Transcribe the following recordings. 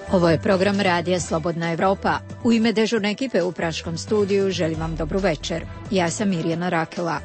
Ovo je program Radija Slobodna Evropa. U ime dežurne ekipe u Praškom studiju želim vam dobru večer. Ja sam Mirjana Rakela.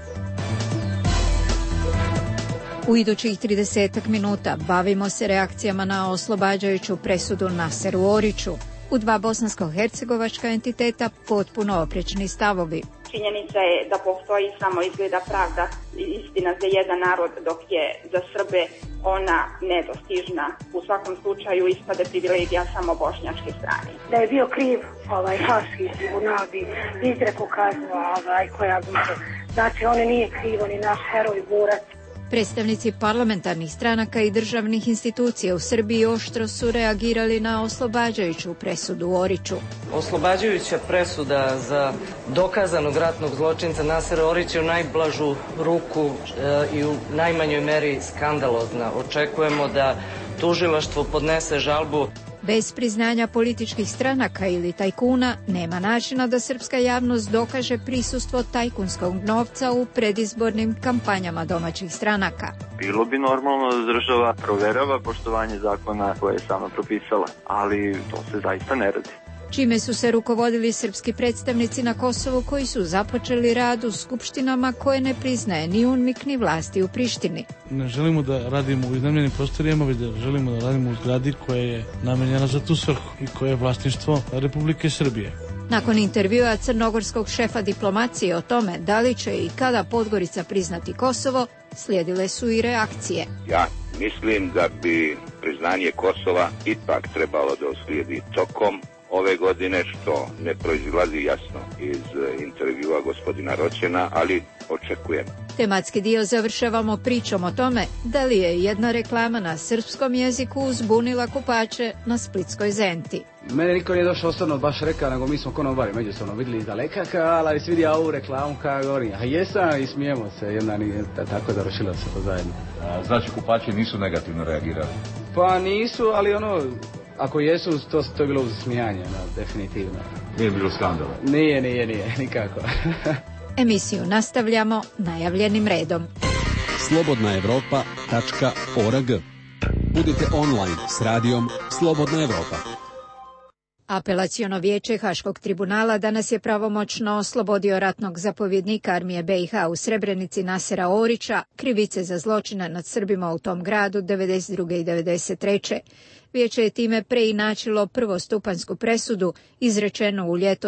U idućih 30 minuta bavimo se reakcijama na oslobađajuću presudu Naseru Oriću. U dva bosansko-hercegovačka entiteta potpuno oprečni stavovi. Činjenica je da postoji samo izgleda pravda i istina za jedan narod, dok je za Srbe ona nedostižna. U svakom slučaju ispade privilegija samo bošnjačke strane. Da je bio kriv Haški tribunal bi izreku kaznu koja bude. Znači on nije kriv, on je naš heroj, borac. Predstavnici parlamentarnih stranaka i državnih institucija u Srbiji oštro su reagirali na oslobađajuću presudu Oriću. Oslobađajuća presuda za dokazanog ratnog zločinca Nasera Orića u najblažu ruku i u najmanjoj meri skandalozna. Očekujemo da tužilaštvo podnese žalbu. Bez priznanja političkih stranaka ili tajkuna nema načina da srpska javnost dokaže prisustvo tajkunskog novca u predizbornim kampanjama domaćih stranaka. Bilo bi normalno da država proverava poštovanje zakona koje je sama propisala, ali to se zaista ne radi. Čime su se rukovodili srpski predstavnici na Kosovu koji su započeli rad u skupštinama koje ne priznaje ni UNMIK ni vlasti u Prištini. Ne želimo da radimo u iznajmljenim prostorijama, već da želimo da radimo u zgradi koja je namenjena za tu svrhu i koja je vlasništvo Republike Srbije. Nakon intervjua crnogorskog šefa diplomacije o tome da li će i kada Podgorica priznati Kosovo, slijedile su i reakcije. Ja mislim da bi priznanje Kosova ipak trebalo da uslijedi tokom ove godine, što ne proizlazi jasno iz intervjua gospodina Roćena, ali očekujem. Tematski dio završavamo pričom o tome da li je jedna reklama na srpskom jeziku uzbunila kupače na splitskoj Zenti. Mene niko nije došao osobno baš rekao, nego mi smo konobari međusobno vidjeli iz daleka, ali si vidio ovu reklamu kao govorim, a jesam i smijemo se, jedna nije tako završilo se to zajedno. Znači kupači nisu negativno reagirali? Pa nisu, ali ako jesu, to je bilo uz smijanje, definitivno. Nije bilo skandala? Nije, nikako. Emisiju nastavljamo najavljenim redom. slobodnaevropa.org. Budite online s radijom Slobodna Evropa. Apelaciono vijeće Haškog tribunala danas je pravomoćno oslobodio ratnog zapovjednika armije BiH u Srebrenici Nasera Orića, krivice za zločine nad Srbima u tom gradu 1992. i 1993. Vijeće je time preinačilo prvostupanjsku presudu izrečenu u ljeto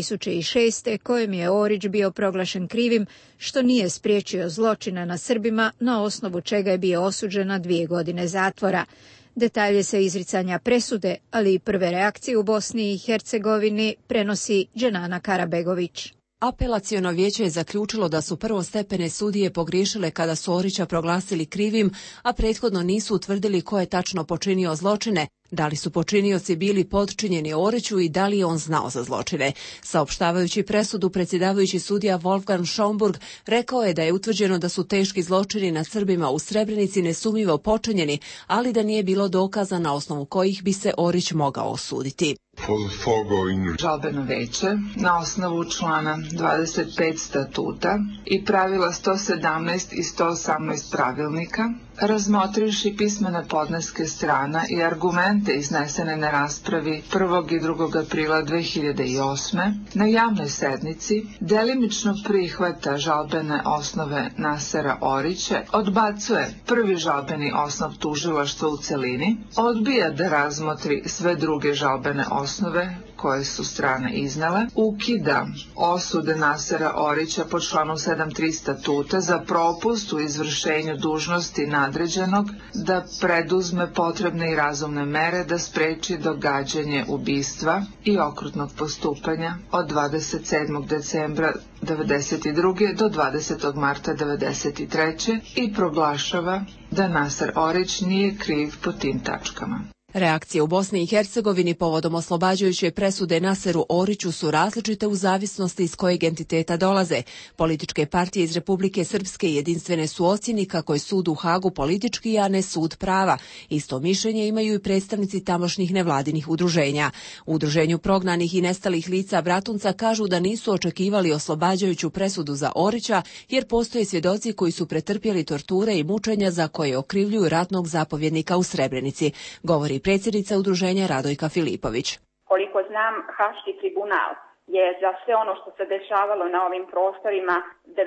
2006. kojem je Orić bio proglašen krivim što nije spriječio zločine na Srbima, na osnovu čega je bio osuđen na 2 godine zatvora. Detalje sa izricanja presude, ali i prve reakcije u Bosni i Hercegovini prenosi Dženana Karabegović. Apelaciono vijeće je zaključilo da su prvostepene sudije pogriješile kada su Orića proglasili krivim, a prethodno nisu utvrdili ko je tačno počinio zločine, da li su počinioci bili podčinjeni Oriću i da li je on znao za zločine. Saopštavajući presudu, predsjedavajući sudija Wolfgang Schomburg rekao je da je utvrđeno da su teški zločini nad Srbima u Srebrenici nesumnjivo počinjeni, ali da nije bilo dokaza na osnovu kojih bi se Orić mogao osuditi. Žalbeno veće na osnovu člana 25 statuta i pravila 117 i 118 pravilnika, razmotrivši pismene podneske strana i argumente iznesene na raspravi 1. i 2. aprila 2008. na javnoj sednici, delimično prihvata žalbene osnove Nasera Orića, odbacuje prvi žalbeni osnov tužilaštva u celini, odbija da razmotri sve druge žalbene osnove koje su strane iznele, ukida osude Nasera Orića po članu 7.3 statuta za propust u izvršenju dužnosti nadređenog da preduzme potrebne i razumne mere da spreči događanje ubistva i okrutnog postupanja od 27. decembra 1992. do 20. marta 1993. i proglašava da Naser Orić nije kriv po tim tačkama. Reakcije u Bosni i Hercegovini povodom oslobađajuće presude Naseru Oriću su različite u zavisnosti iz kojeg entiteta dolaze. Političke partije iz Republike Srpske jedinstvene su ocjeni kako je sud u Hagu politički, a ne sud prava. Isto mišljenje imaju i predstavnici tamošnjih nevladinih udruženja. U udruženju prognanih i nestalih lica Bratunca kažu da nisu očekivali oslobađajuću presudu za Orića, jer postoje svjedoci koji su pretrpjeli torture i mučenja za koje okrivljuju ratnog zapovjednika u Srebrenici, govori predsjednica udruženja Radojka Filipović. Koliko znam, Haški tribunal je za sve ono što se dešavalo na ovim prostorima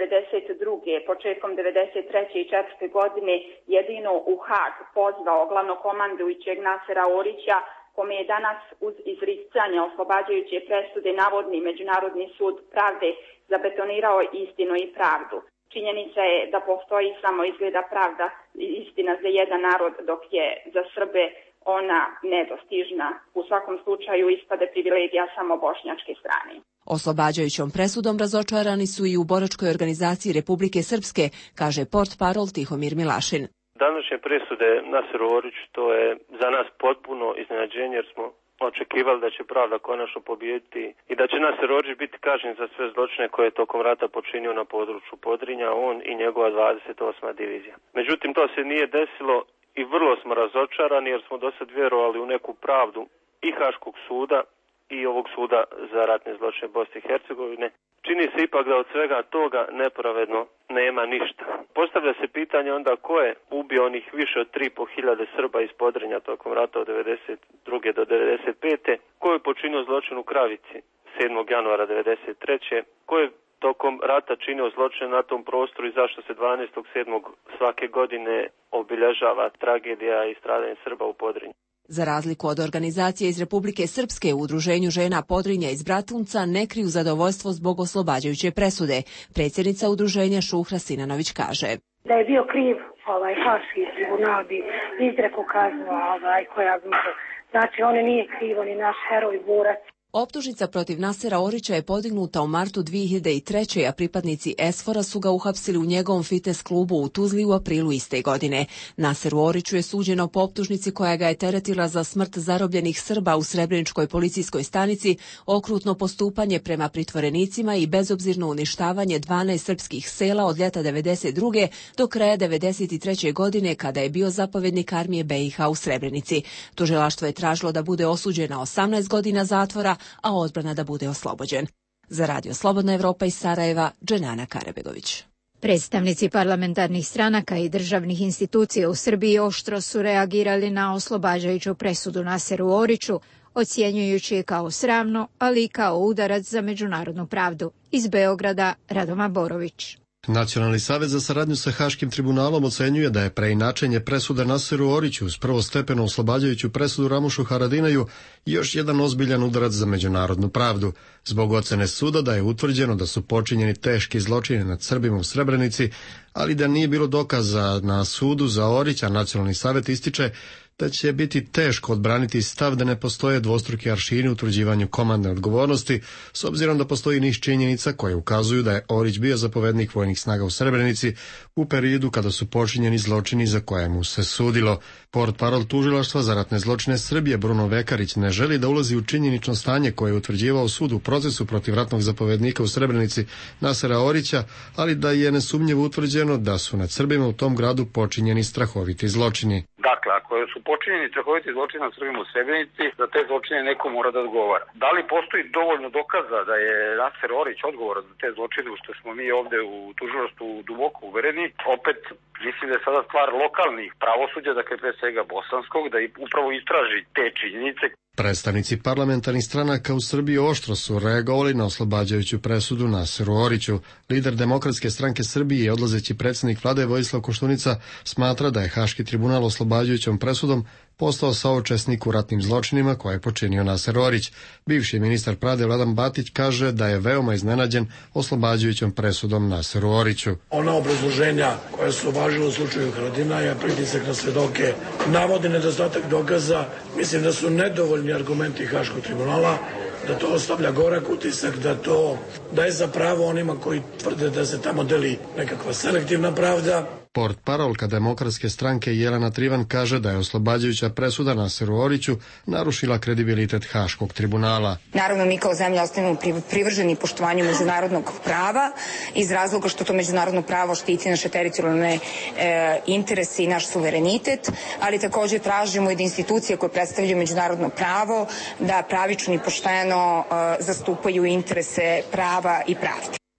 92. početkom 93. i 4. godine jedino u Hag pozvao glavnokomandujućeg Nasera Orića, kome je danas uz izricanje oslobađajuće presude navodni Međunarodni sud pravde zabetonirao istinu i pravdu. Činjenica je da postoji samo izgleda pravda i istina za jedan narod, dok je za Srbe ona nedostižna. U svakom slučaju ispade privilegija samo bošnjačke strane. Oslobađajućom presudom razočarani su i u boračkoj organizaciji Republike Srpske, kaže portparol Tihomir Milašin. Današnje presude Naseru Oriću to je za nas potpuno iznenađenje, jer smo očekivali da će pravda konačno pobijediti i da će Naser Orić biti kažnjen za sve zločine koje je tokom rata počinio na području Podrinja, on i njegova 28. divizija. Međutim, to se nije desilo i vrlo smo razočarani jer smo do sad vjerovali u neku pravdu i Haškog suda i ovog suda za ratne zločine Bosne i Hercegovine. Čini se ipak da od svega toga nepravedno nema ništa. Postavlja se pitanje onda ko je ubio onih više od 3.500 Srba iz Podrinja tokom rata od 92. do 95. Ko je počinio zločin u Kravici 7. januara 93. Ko je tokom rata činio zločine na tom prostoru i zašto se 12.7. svake godine obilježava tragedija i stradanje Srba u Podrinju. Za razliku od organizacije iz Republike Srpske, u udruženju žena Podrinja iz Bratunca ne kriju zadovoljstvo zbog oslobađajuće presude. Predsjednica udruženja Šuhra Sinanović kaže: Da je bio kriv Haški tribunal bi izrekao kaznu koja bi, znači on nije kriv, on je naš heroj, borac. Optužnica protiv Nasera Orića je podignuta u martu 2003. a pripadnici ESFOR-a su ga uhapsili u njegovom fitness klubu u Tuzli u aprilu iste godine. Naseru Oriću je suđeno po optužnici koja ga je teretila za smrt zarobljenih Srba u Srebreničkoj policijskoj stanici, okrutno postupanje prema pritvorenicima i bezobzirno uništavanje 12 srpskih sela od ljeta 92. do kraja 93. godine kada je bio zapovjednik armije BiH u Srebrenici. Tužilaštvo je tražilo da bude osuđen na 18 godina zatvora, a odbrana da bude oslobođen. Za Radio Slobodna Evropa iz Sarajeva, Dženana Karabegović. Predstavnici parlamentarnih stranaka i državnih institucija u Srbiji oštro su reagirali na oslobađajuću presudu Naseru Oriću, ocjenjujući je kao sramno, ali i kao udarac za međunarodnu pravdu. Iz Beograda, Radoma Borović. Nacionalni savez za saradnju sa Haškim tribunalom ocenjuje da je preinačenje presude Naseru Oriću uz prvostepeno oslobađajuću presudu Ramušu Haradinaju još jedan ozbiljan udarac za međunarodnu pravdu. Zbog ocene suda da je utvrđeno da su počinjeni teški zločini nad Srbima u Srebrenici, ali da nije bilo dokaza na sudu za Orića, Nacionalni savjet ističe da će biti teško odbraniti stav da ne postoje dvostruki aršini u utvrđivanju komandne odgovornosti, s obzirom da postoji niz činjenica koje ukazuju da je Orić bio zapovednik vojnih snaga u Srebrenici u periodu kada su počinjeni zločini za koje mu se sudilo. Portparol tužilaštva za ratne zločine Srbije Bruno Vekarić ne želi da ulazi u činjenično stanje koje je utvrđivao sud u procesu protiv ratnog zapovednika u Srebrenici Nasera Orića, ali da je nesumnjivo utvrđeno da su nad Srbima u tom gradu počinjeni strahoviti zločini. Dakle, ako su počinjeni strahoviti zločini nad Srbima u Srebrenici, za te zločine neko mora da odgovara. Da li postoji dovoljno dokaza da je Naser Orić odgovoran za te zločine, što smo mi ovde u tužilaštvu duboko uvereni? Opet, mislim da je sada stvar lokalnih pravosuđa, dakle pre svega bosanskog, da upravo istraži te činjenice. Predstavnici parlamentarnih stranaka u Srbiji oštro su reagovali na oslobađajuću presudu Naseru Oriću. Lider Demokratske stranke Srbije i odlazeći predsjednik vlade Vojislav Koštunica smatra da je Haški tribunal oslobađajućom presudom postao saučesnik u ratnim zločinima koje je počinio Naser Orić. Bivši ministar pravde Vladan Batić kaže da je veoma iznenađen oslobađajućom presudom Naseru Oriću. Ona obrazloženja koja su važila u slučaju Haradinaja, pritisak na svedoke, navodi nedostatak dokaza, mislim da su nedovoljni argumenti Haškog tribunala, da to ostavlja gorak utisak, da to daje za pravo onima koji tvrde da se tamo deli nekakva selektivna pravda. Portparolka Demokratske stranke Jelena Trivan kaže da je oslobađajuća presuda Naseru Oriću narušila kredibilitet Haškog tribunala. Naravno, mi kao zemlja ostajemo privrženi poštovanju međunarodnog prava iz razloga što to međunarodno pravo štiti naše teritorijalne interese i naš suverenitet, ali također tražimo i da institucije koje predstavljaju međunarodno pravo da pravično i pošteno zastupaju interese prava i pravde.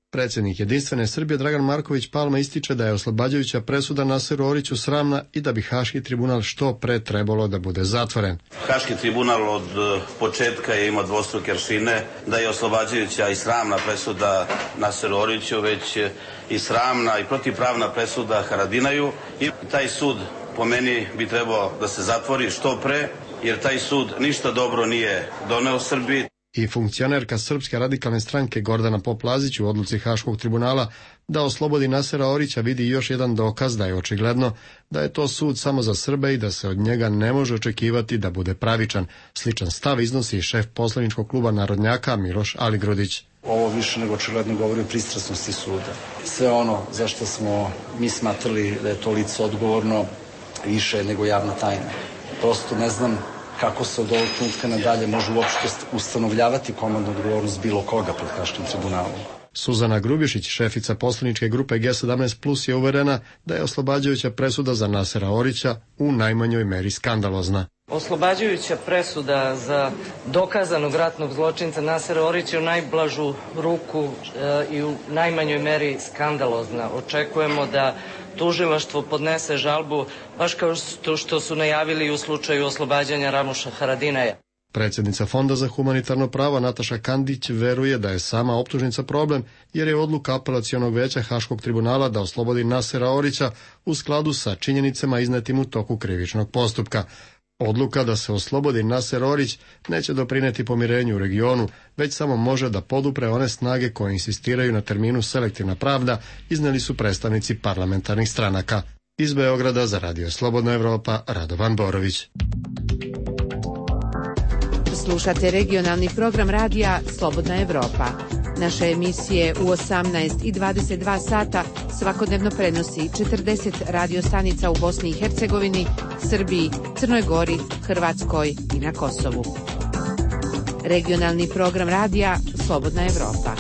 Predsjednik Jedinstvene Srbije Dragan Marković Palma ističe da je oslobađajuća presuda Naseru Oriću sramna i da bi Haški tribunal što pre trebalo da bude zatvoren. Haški tribunal od početka je imao dvostruke aršine, da je oslobađajuća i sramna presuda Naseru Oriću, već i sramna i protivpravna presuda Haradinaju, i taj sud po meni bi trebao da se zatvori što pre, jer taj sud ništa dobro nije doneo Srbiji. I funkcionerka Srpske radikalne stranke Gordana Poplazić u odluci Haškog tribunala da oslobodi Nasera Orića vidi još jedan dokaz da je očigledno da je to sud samo za Srbe i da se od njega ne može očekivati da bude pravičan. Sličan stav iznosi i šef poslaničkog kluba Narodnjaka Miloš Aligrudić. Ovo više nego očigledno govori o pristrasnosti suda. Sve ono za što smo mi smatrali da je to lice odgovorno više nego javna tajna. Prosto ne znam kako se od ovog trenutka nadalje može uopšte ustanovljavati komandna odgovornost bilo koga pred Haškim tribunalom. Suzana Grubišić, šefica poslaničke grupe G17+, je uverena da je oslobađajuća presuda za Nasera Orića u najmanjoj meri skandalozna. Oslobađajuća presuda za dokazanog ratnog zločinca Nasera Orića u najblažu ruku i u najmanjoj meri skandalozna. Očekujemo da tužilaštvo podnese žalbu, baš kao što su najavili u slučaju oslobađanja Ramuša Haradinaja. Predsjednica Fonda za humanitarno pravo Nataša Kandić veruje da je sama optužnica problem, jer je odluka apelacionog veća Haškog tribunala da oslobodi Nasera Orića u skladu sa činjenicama iznetim u toku krivičnog postupka. Odluka da se oslobodi Naser Orić neće doprineti pomirenju u regionu, već samo može da podupre one snage koje insistiraju na terminu selektivna pravda, izneli su predstavnici parlamentarnih stranaka. Iz Beograda za Radio Slobodna Evropa, Radovan Borović. Slušate regionalni program radija Slobodna Evropa. Naše emisije u 18 i 22 sata svakodnevno prenosi 40 radiostanica u Bosni i Hercegovini, Srbiji, Crnoj Gori, Hrvatskoj i na Kosovu. Regionalni program radija Slobodna Evropa.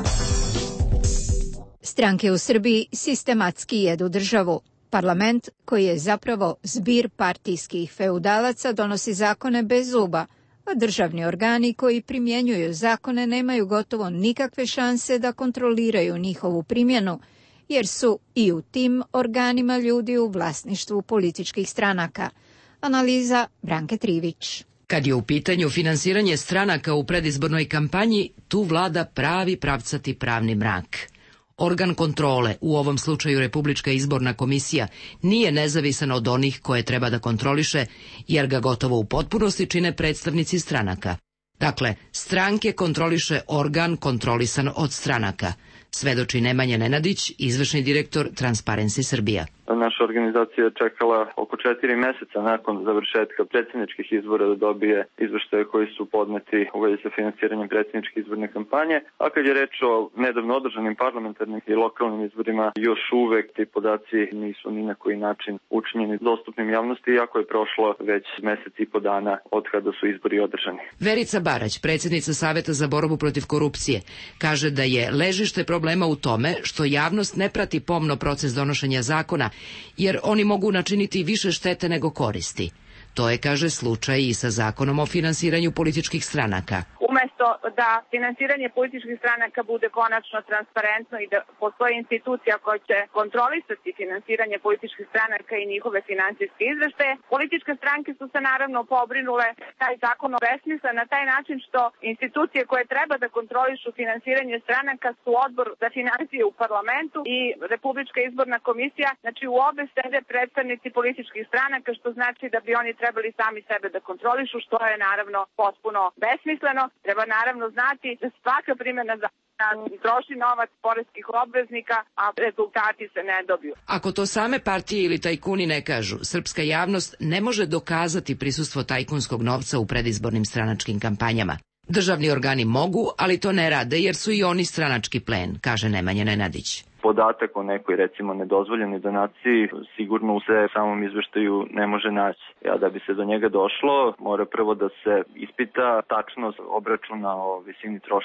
Stranke u Srbiji sistematski jedu državu. Parlament, koji je zapravo zbir partijskih feudalaca, donosi zakone bez zuba, a državni organi koji primjenjuju zakone nemaju gotovo nikakve šanse da kontroliraju njihovu primjenu, jer su i u tim organima ljudi u vlasništvu političkih stranaka. Analiza Branke Trivić. Kad je u pitanju finansiranje stranaka u predizbornoj kampanji, tu vlada pravi pravcati pravni mrak. Organ kontrole, u ovom slučaju Republička izborna komisija, nije nezavisan od onih koje treba da kontroliše, jer ga gotovo u potpunosti čine predstavnici stranaka. Dakle, stranke kontroliše organ kontrolisan od stranaka, svedoči Nemanja Nenadić, izvršni direktor Transparency Srbija. Naša organizacija je čekala oko 4 meseca nakon završetka predsjedničkih izbora da dobije izveštaje koji su podneti u vezi sa finansiranjem predsjedničke izborne kampanje, a kad je reč o nedavno održanim parlamentarnim i lokalnim izborima, još uvek ti podaci nisu ni na koji način učinjeni dostupnim javnosti, iako je prošlo već mesec i po dana od kada su izbori održani. Verica Barać, predsjednica Saveta za borbu protiv korupcije, kaže da je ležište problema u tome što javnost ne prati pomno proces donošenja zakona, jer oni mogu načiniti više štete nego koristi. To je, kaže, slučaj i sa zakonom o finansiranju političkih stranaka. Umesto da finansiranje političkih stranaka bude konačno transparentno i da postoji institucija koja će kontrolisati finansiranje političkih stranaka i njihove finansijske izveštaje, političke stranke su se naravno pobrinule taj zakon obesmislen na taj način što institucije koje treba da kontrolišu finansiranje stranaka su Odbor za finansije u parlamentu i Republička izborna komisija. Znači u obe sede predstavnici političkih stranaka, što znači da bi oni trebali sami sebe da kontrolišu, što je naravno potpuno besmisleno. Treba naravno znati da svaka primjena zakona troši novac poreskih obveznika, a rezultati se ne dobiju. Ako to same partije ili tajkuni ne kažu, srpska javnost ne može dokazati prisustvo tajkunskog novca u predizbornim stranačkim kampanjama. Državni organi mogu, ali to ne rade jer su i oni stranački plen, kaže Nemanja Nenadić. Podatak o nekoj, recimo, nedozvoljenoj donaciji sigurno u samom izveštaju ne može naći. A da bi se do njega došlo, mora prvo da se ispita tačnost obračuna o visini troškova.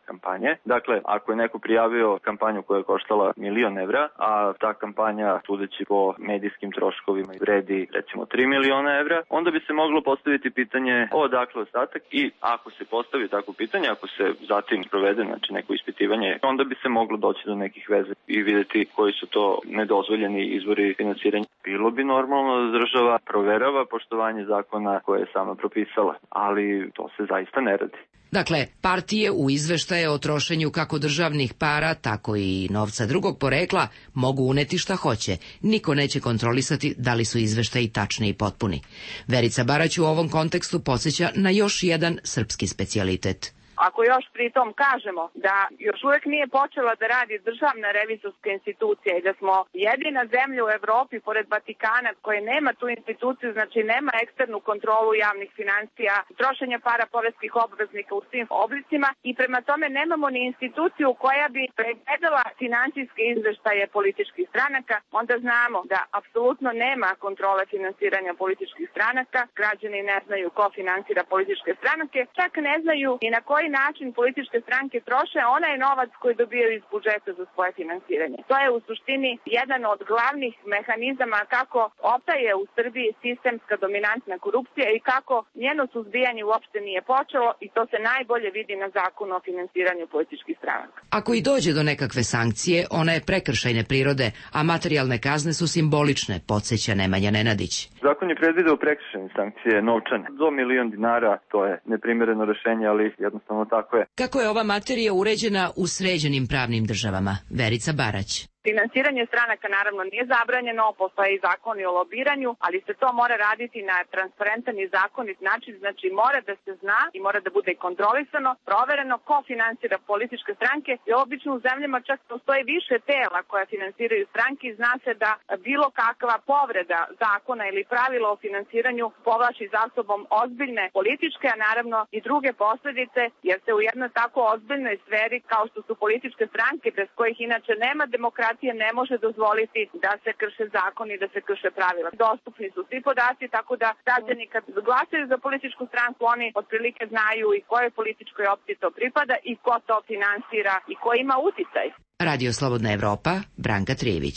kampanje. Dakle, ako je neko prijavio kampanju koja je koštala 1.000.000 evra, a ta kampanja, sudeći po medijskim troškovima, vredi recimo 3.000.000 evra, onda bi se moglo postaviti pitanje odakle ostatak i ako se postavi takvo pitanje, ako se zatim provede neko ispitivanje, onda bi se moglo doći do nekih veze i vidjeti koji su to nedozvoljeni izvori finansiranja. Bilo bi normalno da država proverava poštovanje zakona koje je sama propisala, ali to se zaista ne radi. Dakle, partije u izveštaje o trošenju kako državnih para, tako i novca drugog porekla mogu uneti šta hoće. Niko neće kontrolisati da li su izveštaji tačni i potpuni. Verica Barać u ovom kontekstu podsjeća na još jedan srpski specijalitet. Ako još pritom kažemo da još uvek nije počela da radi državna revizorska institucija i da smo jedina zemlja u Evropi pored Vatikana koja nema tu instituciju, znači nema eksternu kontrolu javnih financija, trošenja para poreskih obveznika u svim oblicima i prema tome nemamo ni instituciju koja bi pregledala finansijske izveštaje političkih stranaka, onda znamo da apsolutno nema kontrole finansiranja političkih stranaka, građani ne znaju ko finansira političke stranke, čak ne znaju i na koji način političke stranke troše onaj novac koji dobijaju iz budžeta za svoje finansiranje. To je u suštini jedan od glavnih mehanizama kako opstaje u Srbiji sistemska dominantna korupcija i kako njeno suzbijanje uopšte nije počelo i to se najbolje vidi na zakonu o finansiranju političkih stranaka. Ako i dođe do nekakve sankcije, ona je prekršajne prirode, a materijalne kazne su simbolične, podsjeća Nemanja Nenadić. Zakon je predvideo prekršajne sankcije novčane. Do 1.000.000 dinara, to je neprimereno rešenje, ali jednostavno tako je. Kako je ova materija uređena u sređenim pravnim državama? Verica Barać. Finansiranje stranaka naravno nije zabranjeno, postoje i zakoni o lobiranju, ali se to mora raditi na transparentan i zakonit način, znači mora da se zna i mora da bude kontrolisano, provereno ko finansira političke stranke i obično u zemljama čak postoje više tela koja finansiraju stranke i zna se da bilo kakva povreda zakona ili pravila o finansiranju povlači za sobom ozbiljne političke, a naravno i druge posledice, jer se u jednoj tako ozbiljnoj sferi kao što su političke stranke, bez kojih inače nema demokratije, ne može dozvoliti da se krše zakoni i da se krše pravila. Dostupni su svi podaci, tako da građani kad glasaju za političku stranku, oni otprilike znaju i kojoj političkoj opciji to pripada i ko to finansira i ko ima uticaj. Radio Slobodna Evropa, Branka Trijević.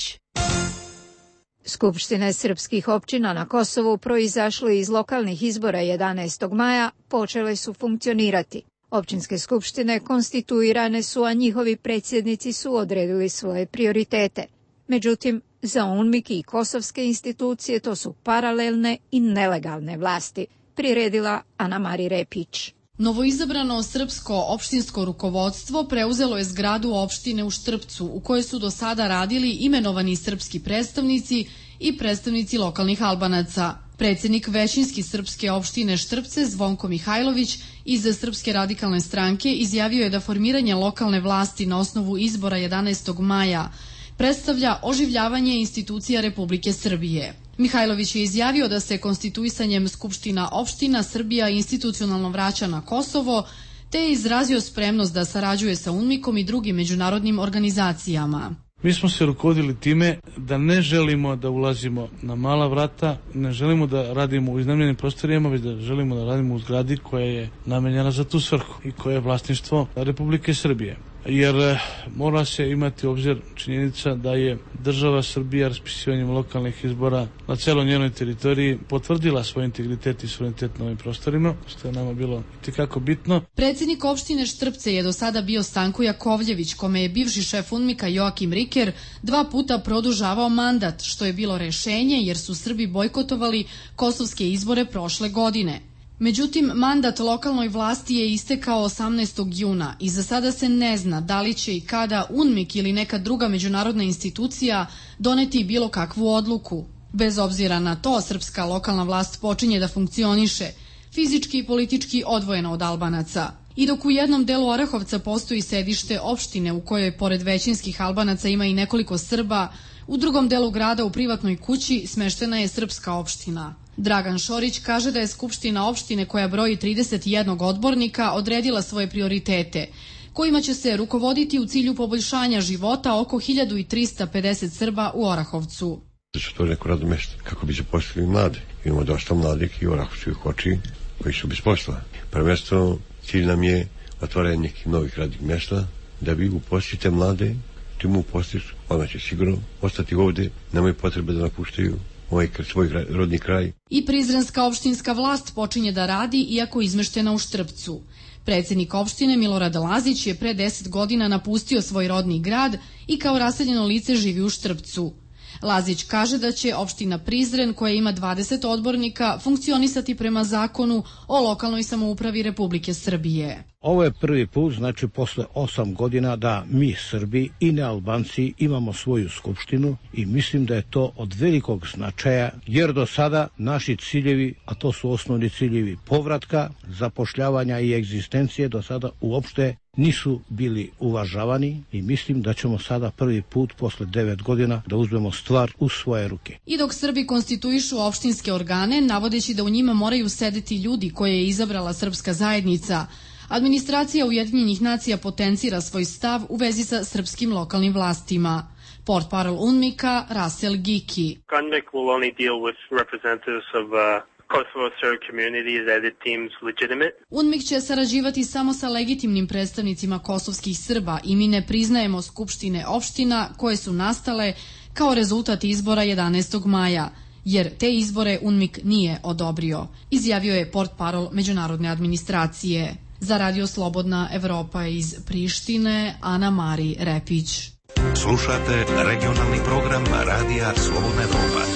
Skupštine srpskih općina na Kosovu proizašle iz lokalnih izbora 11. maja počele su funkcionirati. Općinske skupštine konstituirane su, a njihovi predsjednici su odredili svoje prioritete. Međutim, za UNMIK i kosovske institucije to su paralelne i nelegalne vlasti, priredila Ana Mari Repić. Novoizabrano srpsko opštinsko rukovodstvo preuzelo je zgradu opštine u Štrpcu, u kojoj su do sada radili imenovani srpski predstavnici i predstavnici lokalnih Albanaca. Predsjednik većinski srpske opštine Štrpce Zvonko Mihajlović iz Srpske radikalne stranke izjavio je da formiranje lokalne vlasti na osnovu izbora 11. maja predstavlja oživljavanje institucija Republike Srbije. Mihajlović je izjavio da se konstituisanjem Skupština opština Srbija institucionalno vraća na Kosovo, te je izrazio spremnost da sarađuje sa UNMIK-om i drugim međunarodnim organizacijama. Mi smo se rukovodili time da ne želimo da ulazimo na mala vrata, ne želimo da radimo u iznajmljenim prostorijama, već da želimo da radimo u zgradi koja je namenjena za tu svrhu i koja je vlasništvo Republike Srbije. Jer mora se imati obzir činjenica da je država Srbija raspisivanjem lokalnih izbora na celoj njenoj teritoriji potvrdila svoj integritet i suverenitet na ovim prostorima, što je nama bilo itekako bitno. Predsjednik opštine Štrpce je do sada bio Stanko Jakovljević, kome je bivši šef UNMIK-a Joakim Riker 2 puta produžavao mandat, što je bilo rešenje jer su Srbi bojkotovali kosovske izbore prošle godine. Međutim, mandat lokalnoj vlasti je istekao 18. juna i za sada se ne zna da li će i kada UNMIK ili neka druga međunarodna institucija doneti bilo kakvu odluku. Bez obzira na to, srpska lokalna vlast počinje da funkcioniše, fizički i politički odvojeno od Albanaca. I dok u jednom delu Orahovca postoji sedište opštine u kojoj pored većinskih Albanaca ima i nekoliko Srba, u drugom delu grada u privatnoj kući smeštena je srpska opština. Dragan Šorić kaže da je Skupština opštine koja broji 31 odbornika odredila svoje prioritete, kojima će se rukovoditi u cilju poboljšanja života oko 1350 Srba u Orahovcu. Da će to neko radno mesto, kako bi zaposlili mlade. Imamo dosta mladih i u Orahovcu i u Koči koji su bez posla. Prvenstveno cilj nam je otvaranje nekih novih radnih mjesta, da vi uposlite mlade, ti mu uposliš, ona će sigurno ostati ovdje, nemaju potrebe da napuštaju svoj rodni kraj. I prizrenska opštinska vlast počinje da radi, iako izmeštena u Štrpcu. Predsjednik opštine Milorad Lazić je pre 10 godina napustio svoj rodni grad i kao raseljeno lice živi u Štrpcu. Lazić kaže da će opština Prizren, koja ima 20 odbornika, funkcionisati prema zakonu o lokalnoj samoupravi Republike Srbije. Ovo je prvi put, znači posle 8 godina, da mi Srbi i nealbanci imamo svoju skupštinu i mislim da je to od velikog značaja, jer do sada naši ciljevi, a to su osnovni ciljevi povratka, zapošljavanja i egzistencije, do sada uopšte nisu bili uvažavani i mislim da ćemo sada prvi put posle 9 godina da uzmemo stvar u svoje ruke. I dok Srbi konstituišu opštinske organe, navodeći da u njima moraju sedeti ljudi koje je izabrala srpska zajednica, administracija Ujedinjenih nacija potencira svoj stav u vezi sa srpskim lokalnim vlastima. Portparol UNMIK-a Rasel Giki. UNMIK will only deal with representatives of Kosovo Serb communities as it deems legitimate. UNMIK će sarađivati samo sa legitimnim predstavnicima kosovskih Srba i mi ne priznajemo skupštine opština koje su nastale kao rezultat izbora 11. maja, jer te izbore UNMIK nije odobrio, izjavio je portparol međunarodne administracije. Za Radio Slobodna Evropa iz Prištine, Ana Mari Repić. Slušate regionalni program Radija Slobodna Evropa.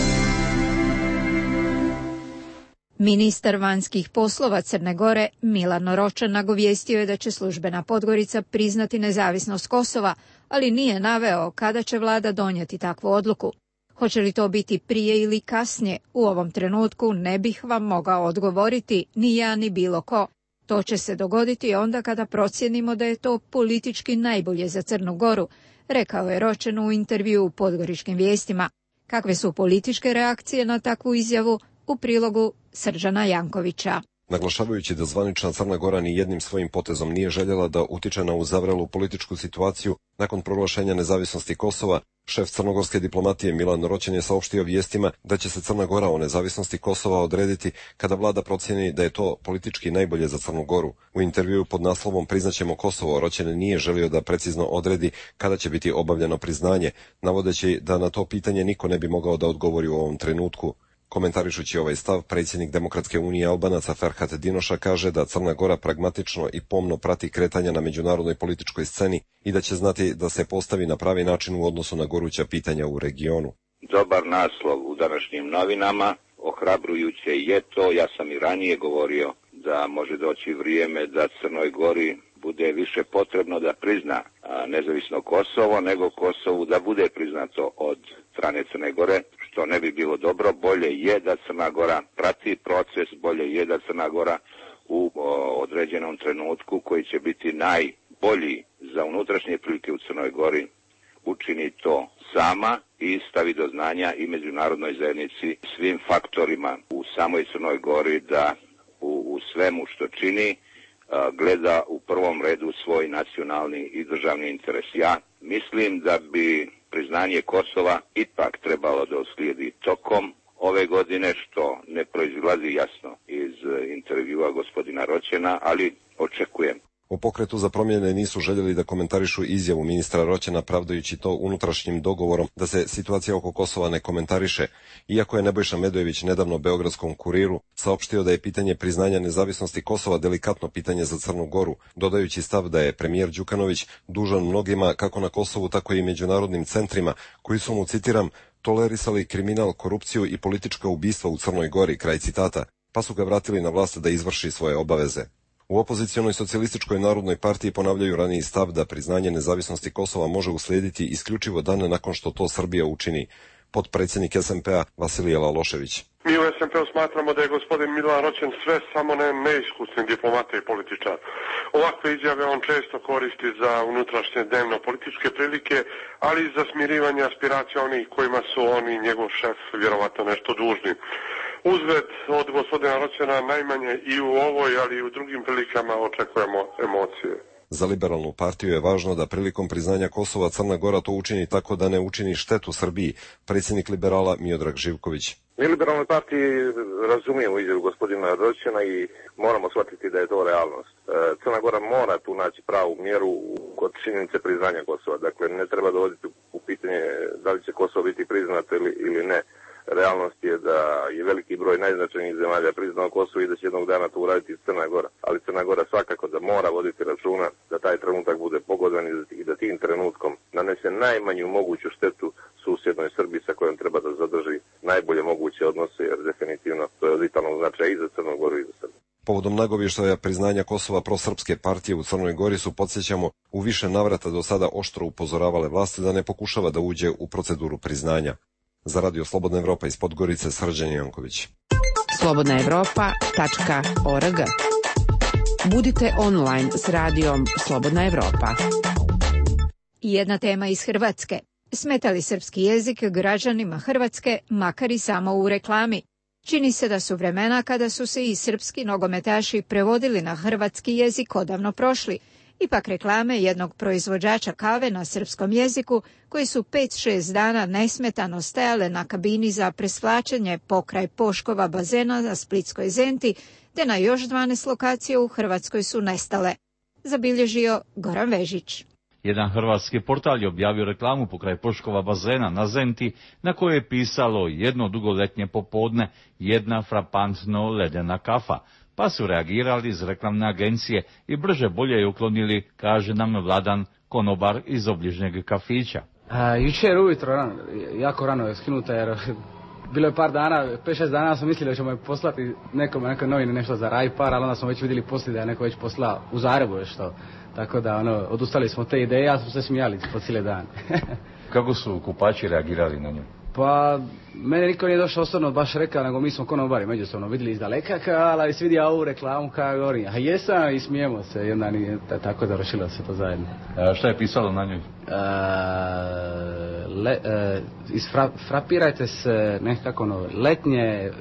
Ministar vanjskih poslova Crne Gore Milan Ročan nagovijestio je da će službena Podgorica priznati nezavisnost Kosova, ali nije naveo kada će vlada donijeti takvu odluku. Hoće li to biti prije ili kasnije, u ovom trenutku ne bih vam mogao odgovoriti ni ja ni bilo ko. To će se dogoditi onda kada procijenimo da je to politički najbolje za Crnu Goru, rekao je Ročan u intervjuu u Podgoričkim vijestima. Kakve su političke reakcije na takvu izjavu, u prilogu Srđana Jankovića. Naglašavajući da zvanična Crna Gora ni jednim svojim potezom nije željela da utiče na uzavrelu političku situaciju nakon proglašenja nezavisnosti Kosova, šef crnogorske diplomatije Milan Ročan je saopštio vijestima da će se Crna Gora o nezavisnosti Kosova odrediti kada vlada procjeni da je to politički najbolje za Crnu Goru. U intervjuu pod naslovom Priznaćemo Kosovo, Ročan nije želio da precizno odredi kada će biti obavljeno priznanje, navodeći da na to pitanje niko ne bi mogao da odgovori u ovom trenutku. Komentarišući ovaj stav, predsjednik Demokratske unije Albanaca Ferhat Dinoša kaže da Crna Gora pragmatično i pomno prati kretanja na međunarodnoj političkoj sceni i da će znati da se postavi na pravi način u odnosu na goruća pitanja u regionu. Dobar naslov u današnjim novinama, ohrabrujuće je to, ja sam i ranije govorio da može doći vrijeme da Crnoj Gori bude više potrebno da prizna nezavisno Kosovo, nego Kosovu da bude priznato od strane Crne Gore, što ne bi bilo dobro. Bolje je da Crna Gora prati proces, bolje je da Crna Gora u određenom trenutku koji će biti najbolji za unutrašnje prilike u Crnoj Gori učini to sama i stavi do znanja i međunarodnoj zajednici, svim faktorima u samoj Crnoj Gori da u svemu što čini gleda u prvom redu svoj nacionalni i državni interes. Ja mislim da bi priznanje Kosova ipak trebalo da uslijedi tokom ove godine, što ne proizlazi jasno iz intervjua gospodina Ročena, ali očekujem. U Pokretu za promjene nisu željeli da komentarišu izjavu ministra Ročena, pravdajući to unutrašnjim dogovorom da se situacija oko Kosova ne komentariše, iako je Nebojša Medojević nedavno Beogradskom Kuriru saopštio da je pitanje priznanja nezavisnosti Kosova delikatno pitanje za Crnu Goru, dodajući stav da je premijer Đukanović dužan mnogima kako na Kosovu tako i međunarodnim centrima koji su mu, citiram, tolerisali kriminal, korupciju i politička ubistva u Crnoj Gori, kraj citata, pa su ga vratili na vlast da izvrši svoje obaveze. U opozicijonoj socijalističkoj narodnoj partiji ponavljaju raniji stav da priznanje nezavisnosti Kosova može uslijediti isključivo dan nakon što to Srbija učini. Potpredsjednik SMP-a Vasilije Lalošević. Mi u SMP-u smatramo da je gospodin Milan Ročan sve samo ne neiskusni diplomata i političar. Ovakve izjave on često koristi za unutrašnje dnevno političke prilike, ali i za smirivanje aspiracija onih kojima su oni i njegov šef vjerovatno nešto dužni. Uzgled od gospodina Ročana najmanje i u ovoj, ali i u drugim prilikama očekujemo emocije. Za liberalnu partiju je važno da prilikom priznanja Kosova Crna Gora to učini tako da ne učini štetu Srbiji, predsjednik liberala Miodrag Živković. Mi liberalnoj partiji razumijemo izjavu gospodina Roćena i moramo shvatiti da je to realnost. Crna Gora mora tu naći pravu mjeru kod činjenice priznanja Kosova. Dakle, ne treba dovoditi u pitanje da li će Kosovo biti priznato ili ne. Realnost je da je veliki broj najznačajnijih zemalja priznao Kosovo i da će jednog dana to uraditi Crna Gora. Ali Crna Gora svakako da mora voditi računa da taj trenutak bude pogodan i da tim trenutkom nanese najmanju moguću štetu susjednoj Srbiji sa kojom treba da zadrži najbolje moguće odnose, jer definitivno to je od vitalnog značaja i za Crnu Goru i za Srbiju. Povodom nagovještaja priznanja Kosova prosrpske partije u Crnoj Gori su, podsjećamo, u više navrata do sada oštro upozoravale vlasti da ne pokušava da uđe u proceduru priznanja. Za Radio Slobodna Evropa iz Podgorice, Srđan Janković. slobodnaevropa.org. Budite online s radijom Slobodna Evropa. Jedna tema iz Hrvatske. Smeta li srpski jezik građanima Hrvatske, makar i samo u reklami? Čini se da su vremena kada su se i srpski nogometaši prevodili na hrvatski jezik odavno prošli. Ipak reklame jednog proizvođača kave na srpskom jeziku, koji su 5-6 dana nesmetano stajale na kabini za presvlačenje pokraj Poškova bazena na Splitskoj Zenti, te na još 12 lokacija u Hrvatskoj su nestale. Zabilježio Goran Vežić. Jedan hrvatski portal je objavio reklamu pokraj Poškova bazena na Zenti, na kojoj je pisalo jedno dugoletnje popodne, jedna frapantno ledena kafa, pa su reagirali iz reklamne agencije i brže bolje je uklonili, kaže nam Vladan konobar iz obližnjeg kafića. Jučer ujutro, jako rano je skinuta jer bilo je par dana, 5-6 dana smo mislili da ćemo je poslati nekome neke novine nešto za Rajpar, ali onda smo već vidjeli poslije da je neko već poslao u Zagrebu je što. Tako da odustali smo te ideje, ja smo se smijali po cijeli dan. Kako su kupači reagirali na nju? Pa, mene niko nije došao osobno baš rekao, nego mi smo konobari međusobno vidjeli izdaleka, ali si vidio ovu reklamu kao govorim, a jesam i smijemo se, i onda nije tako završilo se to zajedno. Šta je pisalo na njoj? Frapirajte se nekako letnje,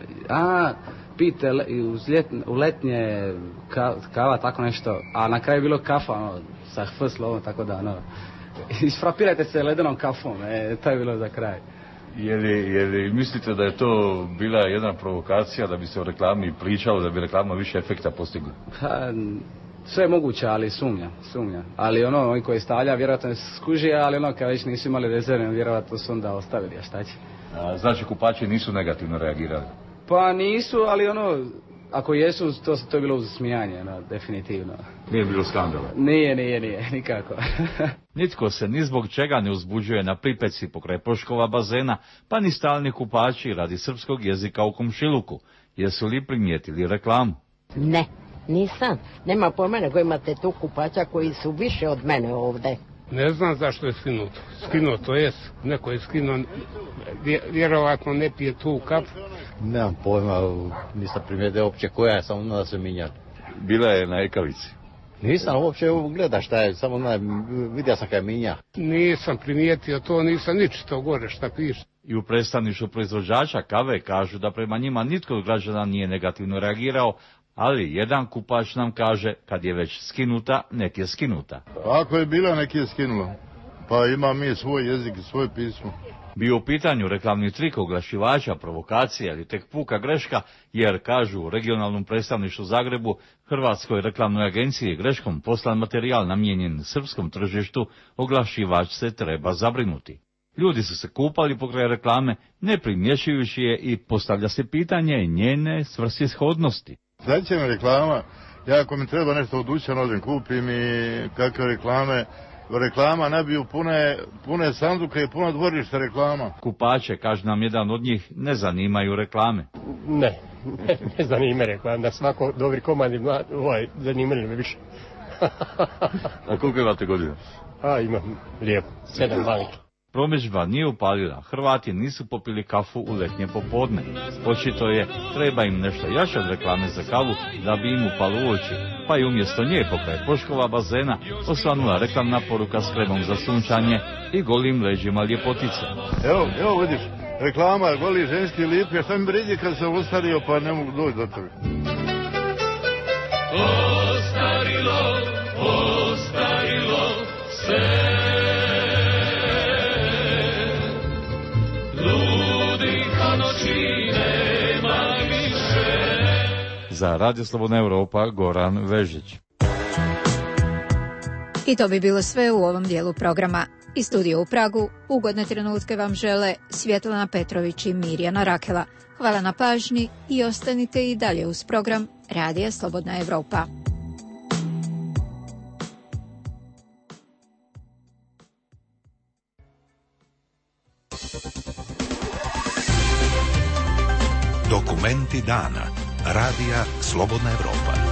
pite u letnje kava, tako nešto, a na kraju je bilo kafa sa f slovom, tako da isfrapirajte se ledenom kafom, to je bilo za kraj. Je li mislite da je to bila jedna provokacija da bi se o reklami pričalo, da bi reklama više efekta postigla? Sve je moguće, ali sumnja. Ali oni koji stavlja vjerojatno je skužija, ali kad već nisu imali rezerve, vjerojatno su onda ostavili, a šta će? Znači kupači nisu negativno reagirali? Pa nisu, ali ako jesu, to je bilo uz smijanje, definitivno. Nije bilo skandala? Nije, nikako. Nitko se ni zbog čega ne uzbuđuje na Pripeci pokraj Poškova bazena, pa ni stalni kupači radi srpskog jezika u komšiluku. Jesu li primijetili reklamu? Ne, nisam. Nema pojma, nego imate tu kupača koji su više od mene ovdje. Ne znam zašto je skinuto. Skinuto je, neko je skinuo, vjerovatno ne pije tu kafu. Nemam pojma, nisam primijetio uopće koja je, samo da se minja. Bila je na Ekavici? Nisam uopće gleda šta je, samo vidio sam kaj minja. Nisam primijetio to, nisam ničito gore šta piše. I u predstavništvu proizvođača kave kažu da prema njima nitko od građana nije negativno reagirao, ali jedan kupač nam kaže kad je već skinuta, nek je skinuta. Ako je bila, nek je skinulo. Pa ima mi svoj jezik i svoje pismo. Bio u pitanju reklamni trik oglašivača, provokacija ili tek puka greška, jer, kažu u regionalnom predstavništvu Zagrebu, Hrvatskoj reklamnoj agenciji greškom poslan materijal namijenjen srpskom tržištu, oglašivač se treba zabrinuti. Ljudi su se kupali pokraj reklame, ne primješujući je, i postavlja se pitanje njene svrsishodnosti. Znači mi reklama, ja ako mi treba nešto u dućan odem kupim i kakve reklama nabiju pune sanduke i puno dvorišta reklama. Kupače, kaže nam jedan od njih, ne zanimaju reklame. Ne zanima reklame, da svako dobri komad zanimali me više. A koliko imate godina? Imam lijepo, 7 malih. Promidžba nije upalila, Hrvati nisu popili kafu u letnje popodne. Očito je, treba im nešto jače od reklame za kavu da bi im upalo u oči, pa i umjesto nje pokraj Poškova bazena osvanula reklamna poruka s kremom za sunčanje i golim leđima ljepotice. Evo vidiš, reklama goli ženski lijepi, šta mi bridi kad sam ostario pa ne mogu doći do toga. Ostarilo se. Noćine Za Radio Slobodna Europa, Goran Vežić. I to bi bilo sve u ovom dijelu programa. Iz studija u Pragu ugodne trenutke vam žele Svjetlana Petrović i Mirjana Rakela. Hvala na pažnji i ostanite i dalje uz program Radija Slobodna Europa. Dokumenti dana. Radija Slobodna Europa.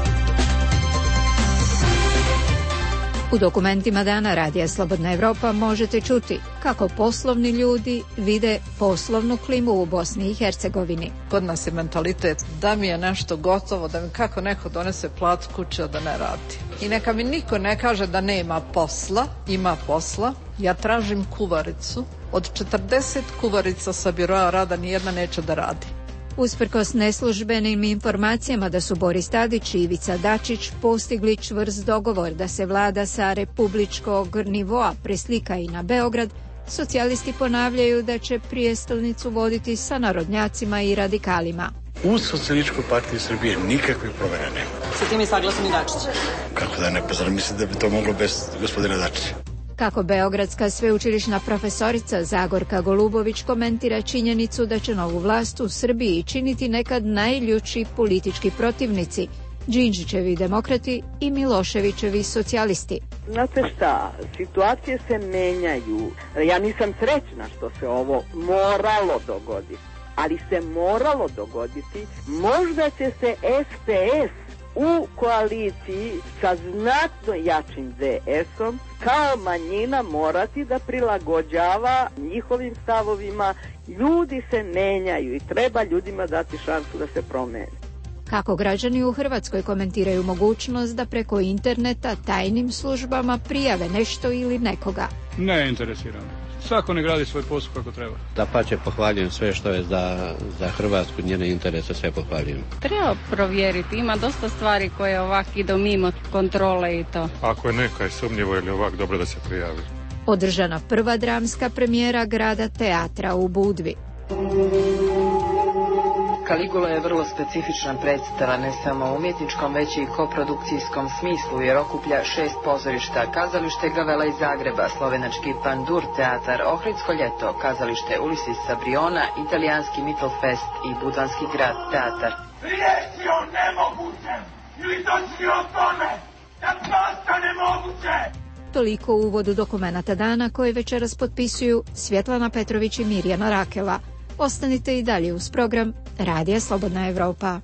U dokumentima dana Radija Slobodna Europa možete čuti kako poslovni ljudi vide poslovnu klimu u Bosni i Hercegovini. Kod nas je mentalitet da mi je nešto gotovo, da mi kako neko donese plat kuće da ne radi. I neka mi niko ne kaže da nema posla, ima posla. Ja tražim kuvaricu. Od 40 kuvarica sa biroa rada nijedna neće da radi. Usprkos neslužbenim informacijama da su Boris Tadić i Ivica Dačić postigli čvrst dogovor da se vlada sa republičkog nivoa preslika i na Beograd, socijalisti ponavljaju da će prijestolnicu voditi sa narodnjacima i radikalima. U Socijalističkoj partiji Srbije nikakvih promjena nema. Sa tim je saglasan i Dačić? Kako da ne, pa zar mislim da bi to moglo bez gospodina Dačića? Kako beogradska sveučilišna profesorica Zagorka Golubović komentira činjenicu da će novu vlast u Srbiji činiti nekad najljući politički protivnici, Đinđićevi demokrati i Miloševićevi socijalisti. Znate šta, situacije se menjaju. Ja nisam srećna što se ovo moralo dogoditi, ali se moralo dogoditi. Možda će se SPS u koaliciji sa znatno jačim DS-om kao manjina morati da prilagođava njihovim stavovima. Ljudi se menjaju i treba ljudima dati šansu da se promene. Kako građani u Hrvatskoj komentiraju mogućnost da preko interneta tajnim službama prijave nešto ili nekoga? Ne interesirano. Svako ne gradi svoj posao kako treba. Dapače, pohvaljujem sve što je za Hrvatsku, njene interese, sve pohvaljujem. Treba provjeriti, ima dosta stvari koje ovak idu mimo kontrole i to. Ako je neka sumnjivo ili ovak, dobro da se prijavi. Održana prva dramska premijera Grada teatra u Budvi. Kaligula je vrlo specifična predstava, ne samo u umjetničkom, već i koprodukcijskom smislu, jer okuplja 6 pozorišta: kazalište Gavela iz Zagreba, slovenački Pandur teatar, Ohridsko ljeto, kazalište Ulises sa Briona, italijanski Mittelfest i budvanski grad teatar. Riječi o nemogućem ili točni o tome da postane moguće! Toliko u uvodu dokumenata dana koje večeras potpisuju Svjetlana Petrović i Mirjana Rakela. Ostanite i dalje uz program Radija Slobodna Evropa.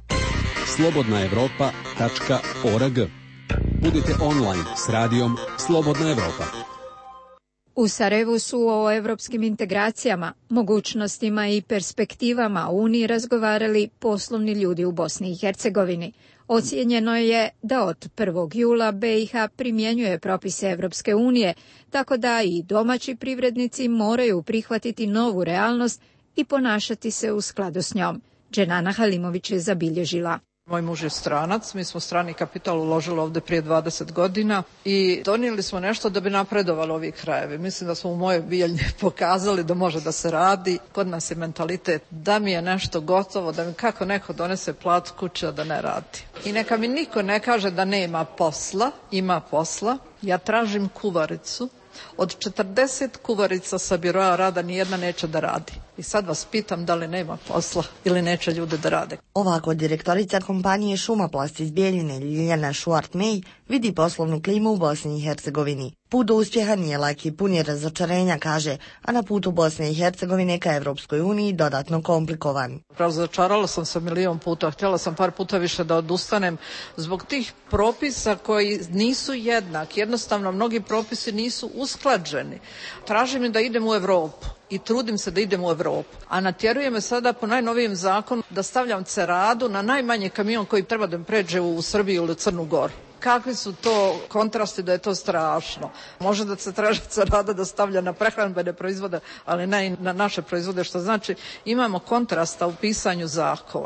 slobodnaevropa.org. Budite online s radijom Slobodna Evropa. U Sarajevu su o evropskim integracijama, mogućnostima i perspektivama Unije razgovarali poslovni ljudi u Bosni i Hercegovini. Ocijenjeno je da od 1. jula BiH primjenjuje propise Evropske unije, tako da i domaći privrednici moraju prihvatiti novu realnost i ponašati se u skladu s njom. Dženana Halimović je zabilježila. Moj muž je stranac, mi smo strani kapital uložili ovdje prije 20 godina i donijeli smo nešto da bi napredovali ovi krajevi. Mislim da smo u mojoj Bijeljni pokazali da može da se radi. Kod nas je mentalitet da mi je nešto gotovo, da mi kako neko donese plat kuće da ne radi. I neka mi niko ne kaže da nema posla, ima posla. Ja tražim kuvaricu. Od 40 kuvarica sa biroa rada nijedna neće da radi. I sad vas pitam da li nema posla ili neće ljude da rade. Ovako direktorica kompanije Šumaplast iz Bijeljine Ljiljana Šuart-Mej vidi poslovnu klimu u Bosni i Hercegovini. Put do uspjeha nije lak i pun je razočarenja, kaže, a na putu Bosne i Hercegovine ka Evropskoj uniji dodatno komplikovan. Razočarala sam se milion puta, htjela sam par puta više da odustanem zbog tih propisa koji nisu jednaki. Jednostavno, mnogi propisi nisu usklađeni. Tražim da idem u Evropu i trudim se da idem u Evropu. A natjeruje me sada po najnovijem zakonu da stavljam ceradu na najmanji kamion koji treba da pređe u Srbiju ili Crnu Goru. Kakvi su to kontrasti da je to strašno. Može da se traži cerada da stavlja na prehrambene proizvode, ali ne i na naše proizvode, što znači imamo kontrasta u pisanju zakona.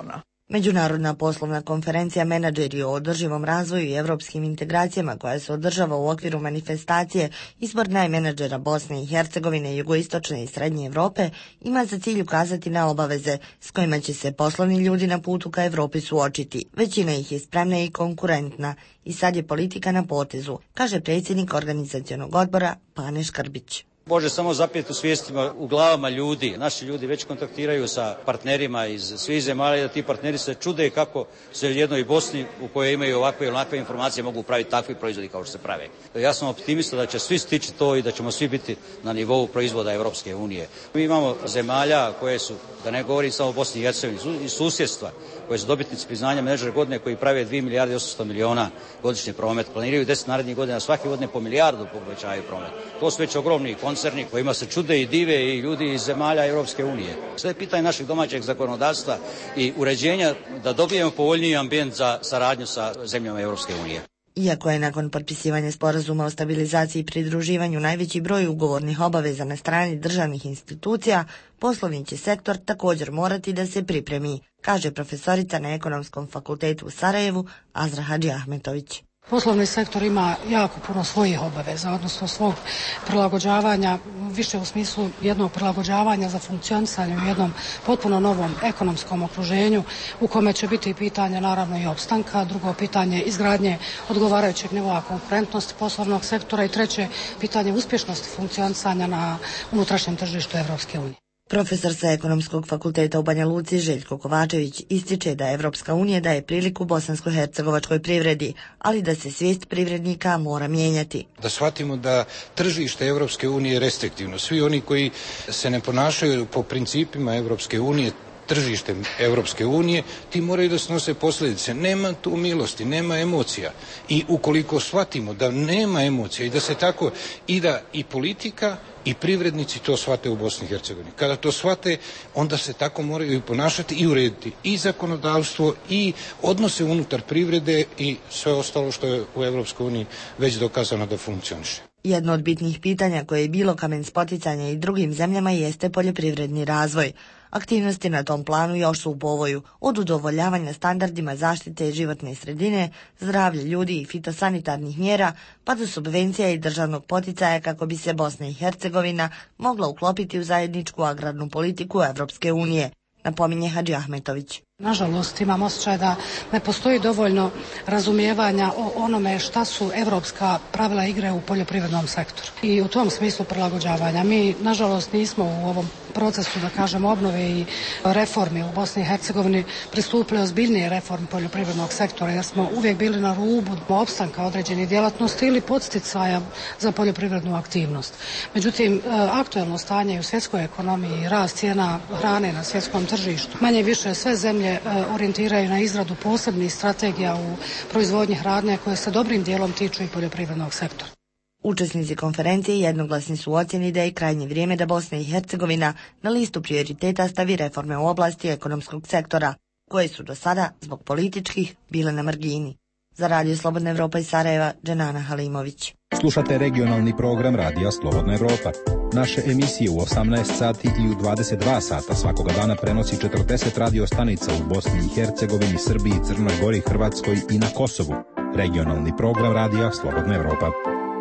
Međunarodna poslovna konferencija Menadžeri o održivom razvoju i evropskim integracijama koja se održava u okviru manifestacije Izbor najmenadžera Bosne i Hercegovine, jugoistočne i srednje Evrope ima za cilj ukazati na obaveze s kojima će se poslovni ljudi na putu ka Evropi suočiti. Većina ih je spremna i konkurentna i sad je politika na potezu, kaže predsjednik organizacionog odbora Pane Škrbić. Može samo zapeti u svijestima, u glavama ljudi. Naši ljudi već kontaktiraju sa partnerima iz svih zemalja i da ti partneri se čude kako se u jednoj Bosni u kojoj imaju ovakve i onakve informacije mogu praviti takvi proizvodi kao što se prave. Ja sam optimista da će svi stići to i da ćemo svi biti na nivou proizvoda Europske unije. Mi imamo zemalja koje su, da ne govorim samo o Bosni i Hercegovini, iz susjedstva, koje su dobitnici priznanja menadžera godine koji prave 2 milijarde i 800 miliona godišnji promet. Planiraju 10 narednih godina, svake godine po milijardu povećavaju promet. To su već ogromni koncerni kojima se čude i dive i ljudi iz zemalja Europske unije. Sve je pitanje našeg domaćeg zakonodavstva i uređenja da dobijemo povoljniji ambijent za saradnju sa zemljama Europske unije. Iako je nakon potpisivanja sporazuma o stabilizaciji i pridruživanju najveći broj ugovornih obaveza na strani državnih institucija, poslovni će sektor također morati da se pripremi, kaže profesorica na Ekonomskom fakultetu u Sarajevu Azra Hadžiahmetović. Poslovni sektor ima jako puno svojih obaveza, odnosno svog prilagođavanja, više u smislu jednog prilagođavanja za funkcionisanje u jednom potpuno novom ekonomskom okruženju u kome će biti pitanje naravno i opstanka, drugo pitanje izgradnje odgovarajućeg nivoa konkurentnosti poslovnog sektora i treće pitanje uspješnosti funkcionisanja na unutrašnjem tržištu Evropske unije. Profesor sa Ekonomskog fakulteta u Banja Luci Željko Kovačević ističe da Evropska unija daje priliku bosansko-hercegovačkoj privredi, ali da se svijest privrednika mora mijenjati. Da shvatimo da tržište Evropske unije je restriktivno. Svi oni koji se ne ponašaju po principima Evropske unije, tržištem Evropske unije, ti moraju da snose posljedice. Nema tu milosti, nema emocija. I ukoliko shvatimo da nema emocija i da se tako i da i politika i privrednici to shvate u Bosni i Hercegovini. Kada to shvate, onda se tako moraju i ponašati i urediti i zakonodavstvo i odnose unutar privrede i sve ostalo što je u Evropskoj uniji već dokazano da funkcioniše. Jedno od bitnih pitanja koje je bilo kamen spoticanja i drugim zemljama jeste poljoprivredni razvoj. Aktivnosti na tom planu još su u povoju, od udovoljavanja standardima zaštite životne sredine, zdravlja ljudi i fitosanitarnih mjera, pa do subvencija i državnog poticaja kako bi se Bosna i Hercegovina mogla uklopiti u zajedničku agrarnu politiku Evropske unije, napominje Hadžiahmetović. Nažalost, imam osjećaj da ne postoji dovoljno razumijevanja o onome šta su evropska pravila igre u poljoprivrednom sektoru. I u tom smislu prilagođavanja. Mi, nažalost, nismo u ovom procesu, da kažem, obnove i reformi u Bosni i Hercegovini pristupili ozbiljnije reformi poljoprivrednog sektora, jer smo uvijek bili na rubu opstanka određenih djelatnosti ili podsticaja za poljoprivrednu aktivnost. Međutim, aktuelno stanje u svjetskoj ekonomiji i rast cijena hrane na svjetskom tržištu, manje više sve zemlje orijentiraju na izradu posebnih strategija u proizvodnji hrane koje se dobrim dijelom tiču i poljoprivrednog sektora. Učesnici konferencije jednoglasni su u ocjeni da je krajnje vrijeme da Bosna i Hercegovina na listu prioriteta stavi reforme u oblasti ekonomskog sektora, koje su do sada, zbog političkih, bile na margini. Za Radio Slobodna Evropa iz Sarajeva, Dženana Halimović. Slušate regionalni program Radija Slobodna Evropa. Naše emisije u 18 sati i u 22 sata svakoga dana prenosi 40 radio stanica u Bosni i Hercegovini, Srbiji, Crnoj Gori, Hrvatskoj i na Kosovu. Regionalni program Radija Slobodna Evropa.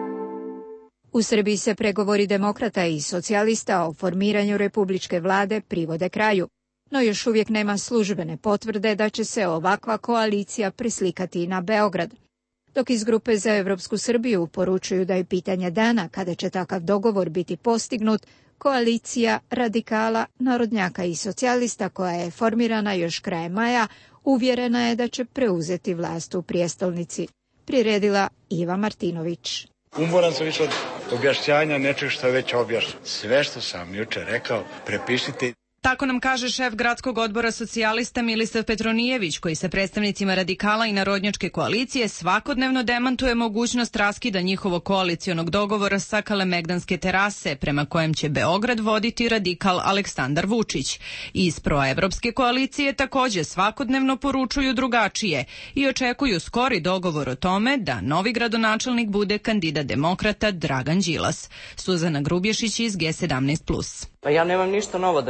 U Srbiji se pregovori demokrata i socijalista o formiranju republičke vlade privode kraju, no još uvijek nema službene potvrde da će se ovakva koalicija preslikati na Beograd. Dok iz Grupe za Evropsku Srbiju poručuju da je pitanje dana kada će takav dogovor biti postignut, koalicija radikala, narodnjaka i socijalista koja je formirana još krajem maja uvjerena je da će preuzeti vlast u prijestolnici. Priredila Iva Martinović. Umoran sam više od objašnjanja nečeg što je već objašnjeno. Sve što sam jučer rekao, prepišite. Tako nam kaže šef gradskog odbora socijalista Milisav Petronijević, koji sa predstavnicima radikala i narodnjačke koalicije svakodnevno demantuje mogućnost raskida njihovog koalicionog dogovora sa Kalemegdanske terase, prema kojem će Beograd voditi radikal Aleksandar Vučić. Iz proevropske koalicije također svakodnevno poručuju drugačije i očekuju skori dogovor o tome da novi gradonačelnik bude kandidat demokrata Dragan Đilas. Suzana Grubješić iz G17+. Pa ja nemam ništa novo da kažem na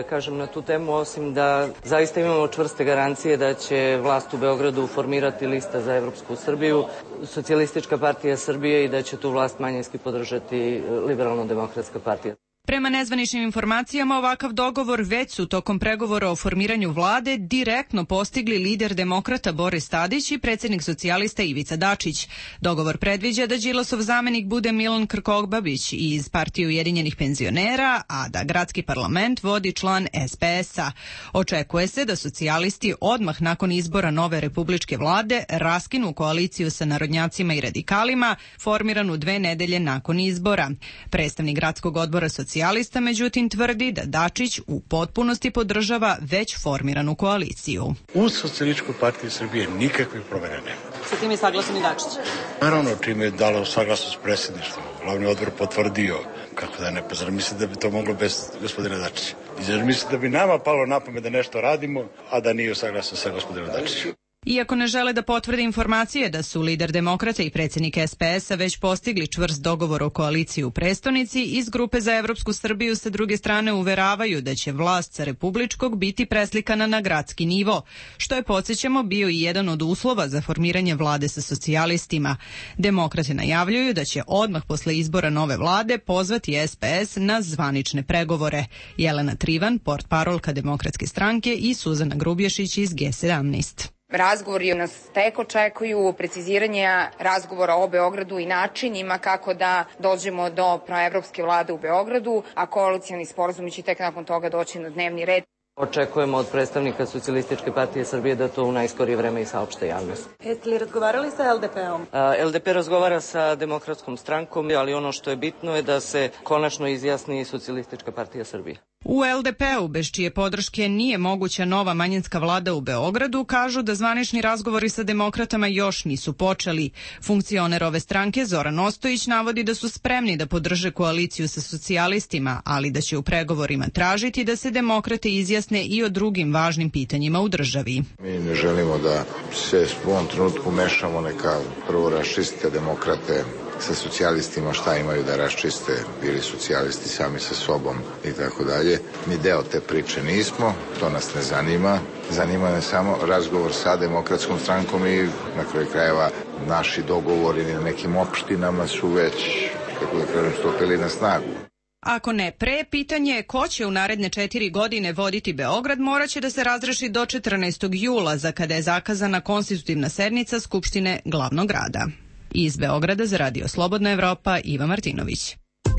na tu temu, osim da zaista imamo čvrste garancije da će vlast u Beogradu formirati lista za Evropsku Srbiju, Socijalistička partija Srbije i da će tu vlast manjinski podržati Liberalno-demokratska partija. Prema nezvaničnim informacijama, ovakav dogovor već su tokom pregovora o formiranju vlade direktno postigli lider demokrata Boris Tadić i predsjednik socijalista Ivica Dačić. Dogovor predviđa da Đilasov zamenik bude Milan Krkobabić iz Partije Ujedinjenih penzionera, a da gradski parlament vodi član SPS-a. Očekuje se da socijalisti odmah nakon izbora nove republičke vlade raskinu koaliciju sa narodnjacima i radikalima, formiranu 2 nedelje nakon izbora. Predstavnik gradskog odbora socijalista međutim tvrdi da Dačić u potpunosti podržava već formiranu koaliciju. U Socijalističkoj partiji Srbije nikakvih promjena nema. Sa tim je saglasan i Dačić? Naravno, čime je dalo saglasnost predsjedništva. Glavni odbor potvrdio, kako da ne, pa zar misli da bi to moglo bez gospodina Dačića? I zar misli da bi nama palo na pamet da nešto radimo, a da nije saglasan sa gospodinom Dačićem? Iako ne žele da potvrde informacije da su lider demokrata i predsjednik SPS-a već postigli čvrst dogovor o koaliciji u prestonici, iz Grupe za Evropsku Srbiju sa druge strane uveravaju da će vlast sa republičkog biti preslikana na gradski nivo, što je, podsjećamo, bio i jedan od uslova za formiranje vlade sa socijalistima. Demokrate najavljuju da će odmah posle izbora nove vlade pozvati SPS na zvanične pregovore. Jelena Trivan, portparolka Demokratske stranke, i Suzana Grubješić iz G17. Razgovori nas tek očekuju, preciziranje razgovora o Beogradu i načinima kako da dođemo do proevropske vlade u Beogradu, a koalicioni sporazumi će tek nakon toga doći na dnevni red. Očekujemo od predstavnika Socijalističke partije Srbije da to u najskorije vreme i saopšte javnosti. Jeste li razgovarali sa LDP-om? LDP razgovara sa Demokratskom strankom, ali ono što je bitno je da se konačno izjasni Socijalistička partija Srbije. U LDP-u, bez čije podrške nije moguća nova manjinska vlada u Beogradu, kažu da zvanični razgovori sa demokratama još nisu počeli. Funkcioner ove stranke, Zoran Ostojić, navodi da su spremni da podrže koaliciju sa socijalistima, ali da će u pregovorima tražiti da se demokrate izjasne i o drugim važnim pitanjima u državi. Mi ne želimo da se u ovom trenutku mešamo, neka prvo raščistite demokrate sa socijalistima šta imaju da raščiste, bili socijalisti sami sa sobom i tako dalje. Mi deo te priče nismo, to nas ne zanima. Zanima nas samo razgovor sa Demokratskom strankom i na kraju krajeva naši dogovori na nekim opštinama su već, kako da kažem, stupili na snagu. Ako ne pre, pitanje je ko će u naredne 4 godine voditi Beograd morat će da se razreši do 14. jula, za kada je zakazana konstitutivna sednica Skupštine glavnog grada. Iz Beograda za Radio Slobodna Evropa, Iva Martinović.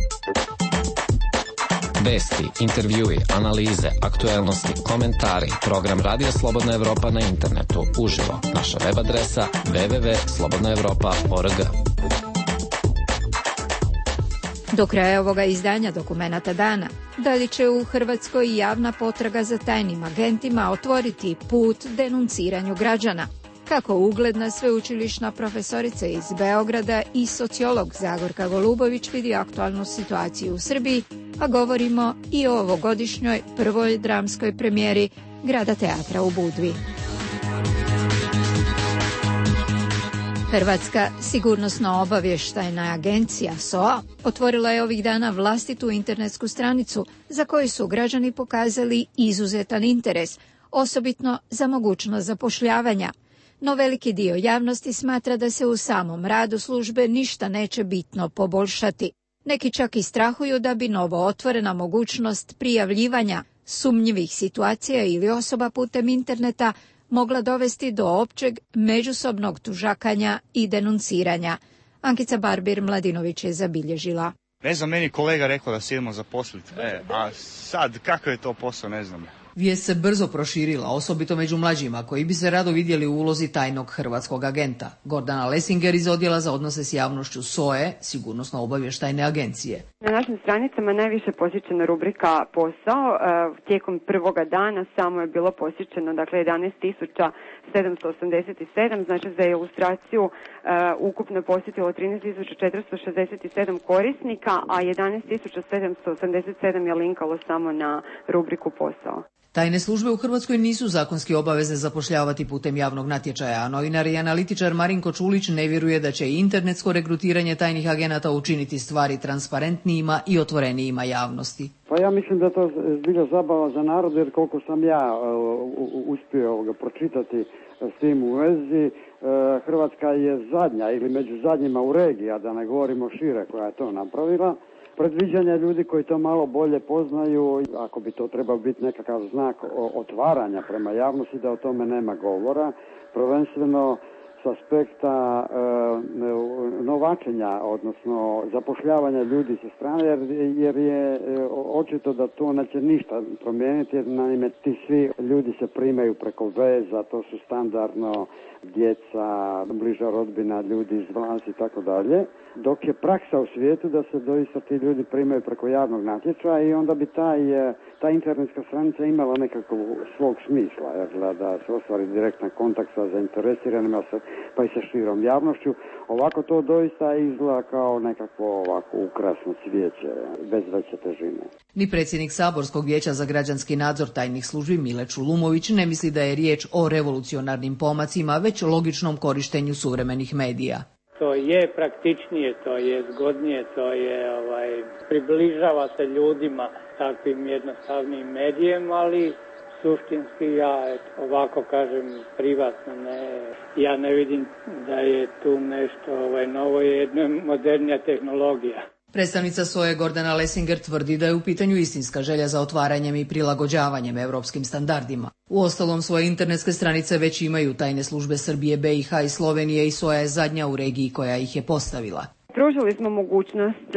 Vesti, intervjui, analize, aktuelnosti, komentari, program Radio Slobodna Evropa na internetu, uživo. Naša web adresa www.slobodnaevropa.org. Do kraja ovoga izdanja Dokumenata dana, da li će u Hrvatskoj javna potraga za tajnim agentima otvoriti put denunciranju građana? Kako ugledna sveučilišna profesorica iz Beograda i sociolog Zagorka Golubović vidi aktualnu situaciju u Srbiji, a govorimo i o ovogodišnjoj prvoj dramskoj premijeri Grada teatra u Budvi. Hrvatska sigurnosno-obavještajna agencija SOA otvorila je ovih dana vlastitu internetsku stranicu za koju su građani pokazali izuzetan interes, osobitno za mogućnost zapošljavanja. No veliki dio javnosti smatra da se u samom radu službe ništa neće bitno poboljšati. Neki čak i strahuju da bi novo otvorena mogućnost prijavljivanja sumnjivih situacija ili osoba putem interneta mogla dovesti do općeg međusobnog tužakanja i denunciranja. Ankica Barbir-Mladinović je zabilježila. Ne znam, meni kolega rekao da se idemo zaposliti, a sad kakav je to posao, ne znam. Vijest se brzo proširila, osobito među mlađima, koji bi se rado vidjeli u ulozi tajnog hrvatskog agenta. Gordana Lesinger iz Odjela za odnose s javnošću SOE, sigurnosno-obavještajne agencije. Na našim stranicama najviše posjećena rubrika posao. Tijekom prvoga dana samo je bilo posjećeno 11.787, znači za ilustraciju ukupno je posjetilo 13.467 korisnika, a 11.787 je linkalo samo na rubriku posao. Tajne službe u Hrvatskoj nisu zakonski obavezne zapošljavati putem javnog natječaja, a novinar i analitičar Marinko Čulić ne vjeruje da će internetsko regrutiranje tajnih agenata učiniti stvari transparentnijima i otvorenijima javnosti. Pa ja mislim da to zbilja zabava za narod, jer koliko sam ja uspio pročitati s tim u vezi, Hrvatska je zadnja ili među zadnjima u regiji, a da ne govorimo šire, koja je to napravila. Predviđanja ljudi koji to malo bolje poznaju, ako bi to trebao biti nekakav znak otvaranja prema javnosti, da o tome nema govora, prvenstveno s aspekta novačenja, odnosno zapošljavanja ljudi sa strane, jer je očito da to neće ništa promijeniti, jer naime ti svi ljudi se primaju preko veza, to su standardno djeca, bliža rodbina, ljudi iz vlasti i tako dalje, dok je praksa u svijetu da se doista ti ljudi primaju preko javnog natječaja i onda bi ta internetska stranica imala nekakvog svog smisla, jer da se ostvari direktan kontakt sa zainteresiranima, pa i sa širom javnošću. Ovako to doista izgleda kao nekakvo ovako ukrasno cvijeće, bez veće težine. Ni predsjednik Saborskog vijeća za građanski nadzor tajnih službi Mile Čulumović ne misli da je riječ o revolucionarnim pomacima, već logičnom korištenju suvremenih medija. To je praktičnije, to je zgodnije, to je približava se ljudima takvim jednostavnim medijem, ali suštinski ja ovako kažem privatno ja ne vidim da je tu nešto novo, je jedna modernija tehnologija. Predstavnica SOE Gordana Lesinger tvrdi da je u pitanju istinska želja za otvaranjem i prilagođavanjem europskim standardima. Uostalom, svoje internetske stranice već imaju tajne službe Srbije, BiH i Slovenije i SOA je zadnja u regiji koja ih je postavila. Pružili smo mogućnost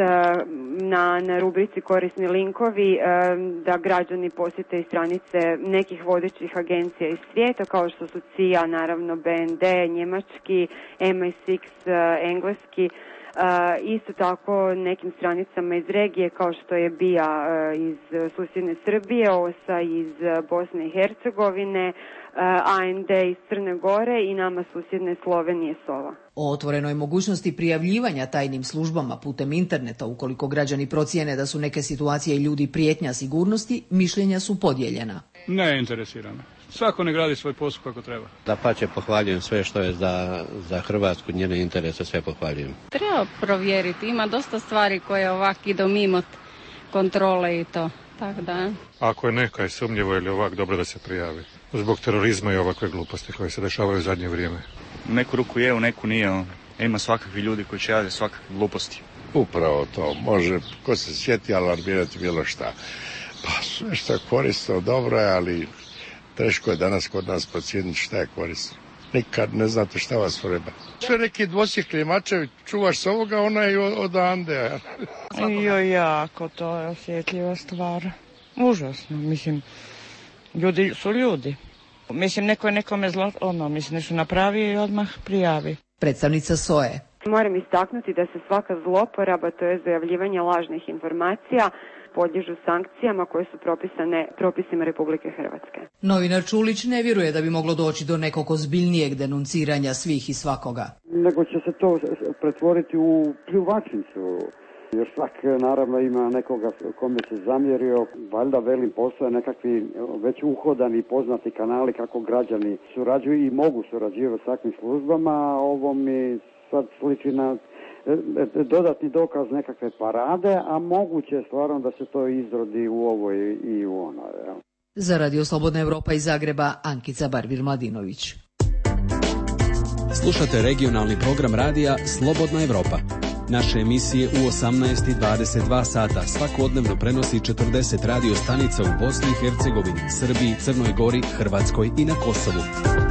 na rubrici korisni linkovi da građani posjete i stranice nekih vodećih agencija iz svijeta, kao što su CIA, naravno BND, njemački, MI6, engleski, isto tako nekim stranicama iz regije kao što je BIA iz susjedne Srbije, OSA iz Bosne i Hercegovine, AND iz Crne Gore i nama susjedne Slovenije SOVA. O otvorenoj mogućnosti prijavljivanja tajnim službama putem interneta, ukoliko građani procijene da su neke situacije i ljudi prijetnja sigurnosti, mišljenja su podijeljena. Ne interesira me. Svako ne radi svoj posao kako treba. Dapače, pohvaljujem sve što je za Hrvatsku, njene interese, sve pohvaljujem. Treba provjeriti, ima dosta stvari koje ovak idu mimo kontrole i to. Tako da. Ako je neka sumnjivo ili ovak, dobro da se prijavi. Zbog terorizma i ovakve gluposti koje se dešavaju u zadnje vrijeme. U neku ruku je, u neku nije. Ima svakakvi ljudi koji će rade svakakve gluposti. Upravo to. Može, ko se sjeti alarmirati bilo šta. Pa sve što je korisno, dobro je, ali teško je danas kod nas procijeniti šta je korisno. Nikad ne znate šta vas vreba. Sve neki dvosjekli mačevi, čuvaš se ovoga, ona je od Andeja. Jako, to je osjetljiva stvar. Užasno, mislim, ljudi su ljudi. Mislim, neko je nekome zlo, nešto napravi i odmah prijavi. Predstavnica SOE. Moram istaknuti da se svaka zloporaba, to je zajavljivanje lažnih informacija, podliježu sankcijama koje su propisane propisima Republike Hrvatske. Novinar Čulić ne vjeruje da bi moglo doći do nekog ozbiljnijeg denunciranja svih i svakoga. Nego će se to pretvoriti u pljuvačnicu, jer svak naravno ima nekoga kome se zamjerio. Valjda velim, postoje nekakvi već uhodani i poznati kanali kako građani surađuju i mogu surađivati s takvim službama. Ovo mi sad sliči na dodatni dokaz nekakve parade, a moguće je stvarno da se to izrodi u ovoj i u onoj. Za Radio Slobodna Evropa iz Zagreba, Ankica Barvir-Mladinović. Slušate regionalni program radija Slobodna Evropa. Naše emisije u 18 i 22 sata svakodnevno prenosi 40 radio stanica u Bosni i Hercegovini, Srbiji, Crnoj Gori, Hrvatskoj i na Kosovu.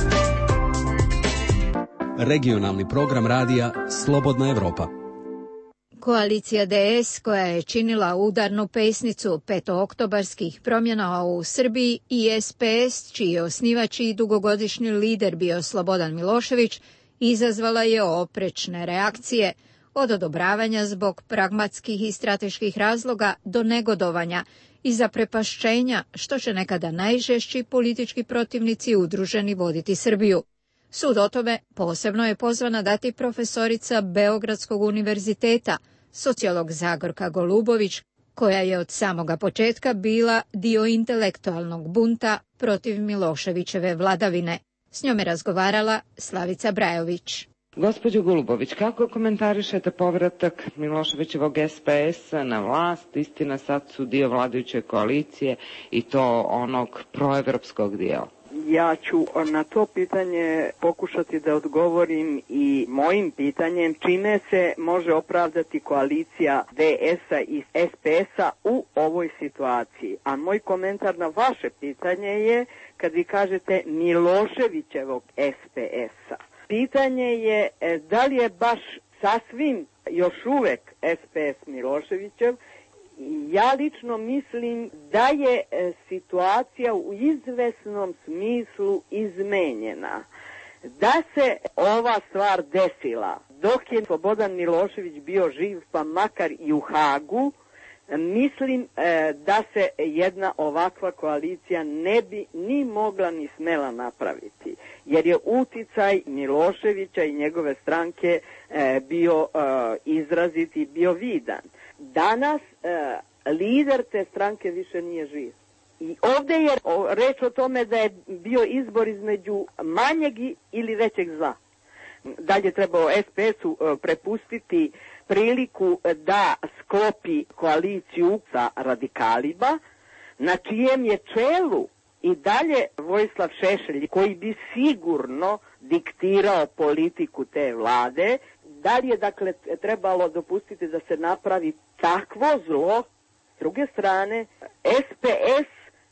Regionalni program radija Slobodna Evropa. Koalicija DS, koja je činila udarnu pesnicu petooktobarskih promjena u Srbiji, i SPS, čiji je osnivač i dugogodišnji lider bio Slobodan Milošević, izazvala je oprečne reakcije, od odobravanja zbog pragmatskih i strateških razloga do negodovanja i zaprepašćenja što će nekada najžešći politički protivnici udruženi voditi Srbiju. Sud o tome posebno je pozvana dati profesorica Beogradskog univerziteta, sociolog Zagorka Golubović, koja je od samoga početka bila dio intelektualnog bunta protiv Miloševićeve vladavine. S njom je razgovarala Slavica Brajović. Gospođo Golubović, kako komentarišete povratak Miloševićevog SPS-a na vlast? Istina, sad su dio vladajuće koalicije i to onog proevropskog dijela. Ja ću na to pitanje pokušati da odgovorim i mojim pitanjem čime se može opravdati koalicija DS-a i SPS-a u ovoj situaciji. A moj komentar na vaše pitanje je kad vi kažete Miloševićevog SPS-a. Pitanje je da li je baš sasvim još uvek SPS Miloševićev. Ja lično mislim da je situacija u izvesnom smislu izmenjena. Da se ova stvar desila dok je Slobodan Milošević bio živ, pa makar i u Hagu, mislim da se jedna ovakva koalicija ne bi ni mogla ni smela napraviti, jer je uticaj Miloševića i njegove stranke bio izrazit i bio vidan. Danas lider te stranke više nije živ. I ovdje je reč o tome da je bio izbor između manjeg ili većeg zla. Dalje trebao SPS-u prepustiti priliku da sklopi koaliciju sa radikalima, na čijem je čelu i dalje Vojislav Šešelj, koji bi sigurno diktirao politiku te vlade. Da li je dakle trebalo dopustiti da se napravi takvo zlo? S druge strane, SPS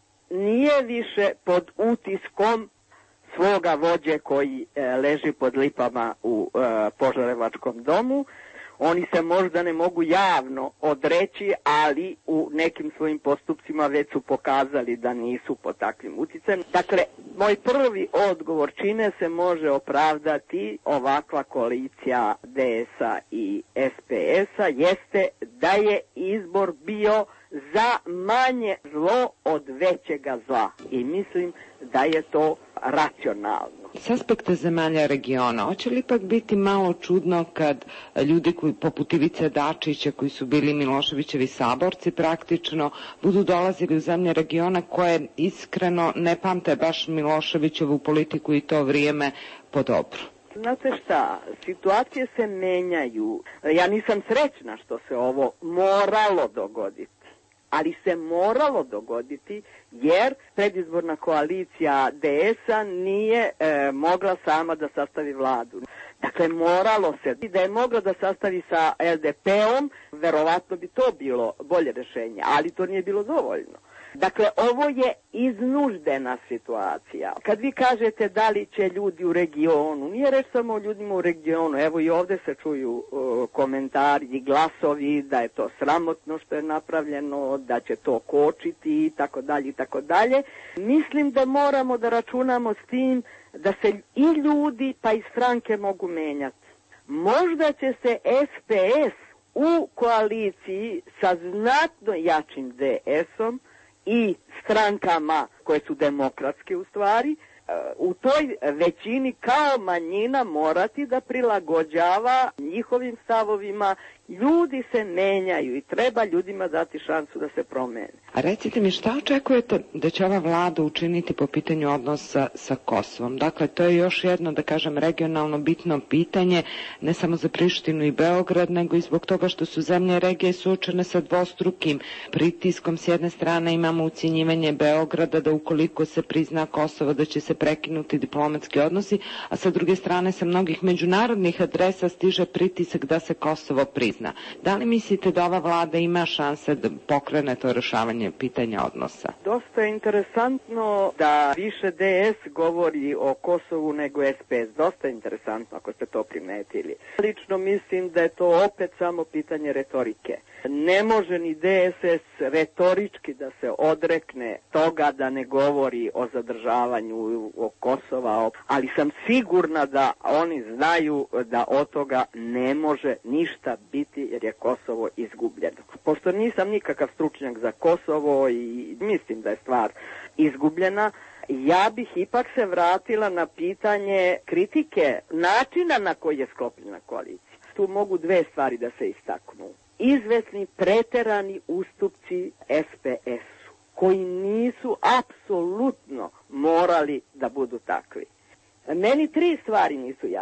nije više pod utiskom svoga vođe koji leži pod lipama u Požarevačkom domu. Oni se možda ne mogu javno odreći, ali u nekim svojim postupcima već su pokazali da nisu pod takvim uticajem. Dakle, moj prvi odgovor čime se može opravdati ovakva koalicija DS-a i SPS-a jeste da je izbor bio za manje zlo od većega zla. I mislim da je to racionalno. S aspekta zemalja regiona, hoće li ipak biti malo čudno kad ljudi koji poput Ivice Dačića, koji su bili Miloševićevi saborci praktično, budu dolazili u zemlje regiona koje iskreno ne pamte baš Miloševićevu politiku i to vrijeme po dobru? Znate šta, situacije se menjaju. Ja nisam srećna što se ovo moralo dogoditi. Ali se moralo dogoditi jer predizborna koalicija DS-a nije mogla sama da sastavi vladu. Dakle, moralo se. Da je mogla da sastavi sa LDP-om, verovatno bi to bilo bolje rješenje, ali to nije bilo dovoljno. Dakle, ovo je iznuždena situacija. Kad vi kažete da li će ljudi u regionu, nije reč samo o ljudima u regionu, evo i ovdje se čuju komentari i glasovi da je to sramotno što je napravljeno, da će to kočiti i tako dalje i tako dalje. Mislim da moramo da računamo s tim da se i ljudi pa i stranke mogu menjati. Možda će se SPS u koaliciji sa znatno jačim DS-om i strankama koje su demokratske u stvari, u toj većini kao manjina morati da prilagođava njihovim stavovima. Ljudi se menjaju i treba ljudima dati šansu da se promene. A recite mi, šta očekujete da će ova vlada učiniti po pitanju odnosa sa Kosovom? Dakle, to je još jedno, da kažem, regionalno bitno pitanje, ne samo za Prištinu i Beograd, nego i zbog toga što su zemlje regije suočene sa dvostrukim pritiskom. S jedne strane imamo ucjenjivanje Beograda da ukoliko se prizna Kosovo da će se prekinuti diplomatski odnosi, a sa druge strane sa mnogih međunarodnih adresa stiže pritisak da se Kosovo prizna. Da li mislite da ova vlada ima šanse da pokrene to rješavanje pitanja odnosa? Dosta je interesantno da više DS govori o Kosovu nego SPS. Dosta je interesantno ako ste to primetili. Lično mislim da je to opet samo pitanje retorike. Ne može ni DSS retorički da se odrekne toga da ne govori o zadržavanju o Kosova, ali sam sigurna da oni znaju da od toga ne može ništa biti jer je Kosovo izgubljeno. Pošto nisam nikakav stručnjak za Kosovo i mislim da je stvar izgubljena, ja bih ipak se vratila na pitanje kritike načina na koji je sklopljena koalicija. Tu mogu dve stvari da se istaknu. Izvesni preterani ustupci SPS-u, koji nisu apsolutno morali da budu takvi. Meni tri stvari nisu jasne.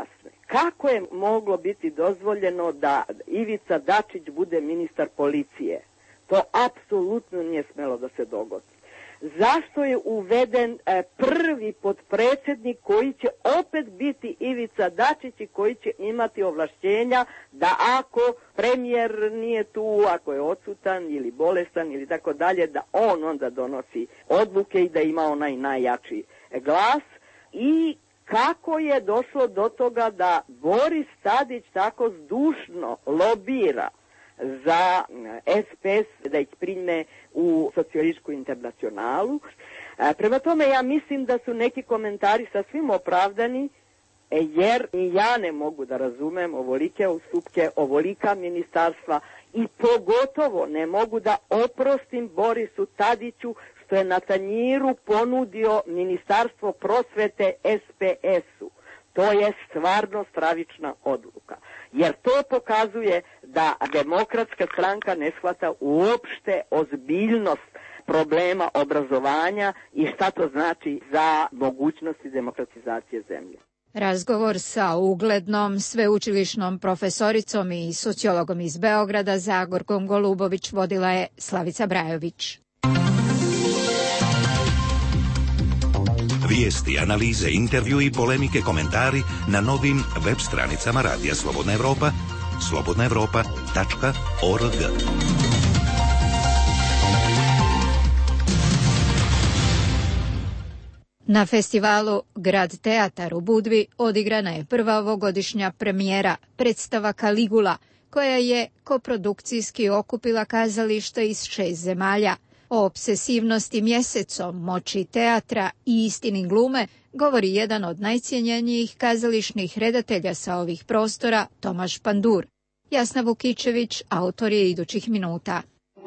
Kako je moglo biti dozvoljeno da Ivica Dačić bude ministar policije? To apsolutno nije smelo da se dogodi. Zašto je uveden prvi potpredsjednik koji će opet biti Ivica Dačić i koji će imati ovlašćenja da ako premijer nije tu, ako je odsutan ili bolestan ili tako dalje, da on onda donosi odluke i da ima onaj najjači glas? I kako je došlo do toga da Boris Tadić tako zdušno lobira za SPS da ih prime u socijalističku internacionalu? Prema tome ja mislim da su neki komentari sasvim opravdani, jer i ja ne mogu da razumem ovolike ustupke, ovolika ministarstva i pogotovo ne mogu da oprostim Borisu Tadiću što je na tanjiru ponudio Ministarstvo prosvete SPS-u. To je stvarno stravična odluka, jer to pokazuje da Demokratska stranka ne shvata uopšte ozbiljnost problema obrazovanja i šta to znači za mogućnosti demokratizacije zemlje. Razgovor sa uglednom sveučilišnom profesoricom i sociologom iz Beograda Zagorkom Golubović vodila je Slavica Brajović. Vijesti, analize, intervju i polemike, komentari na novim web stranicama Radija Slobodna Evropa, slobodnaevropa.org. Na festivalu Grad teatar u Budvi odigrana je prva ovogodišnja premijera predstava Kaligula, koja je koprodukcijski okupila kazališta iz 6 zemalja. O obsesivnosti mjesecom, moći teatra i istini glume govori jedan od najcijenjenijih kazališnih redatelja sa ovih prostora, Tomaš Pandur. Jasna Vukičević, autor je idućih minuta.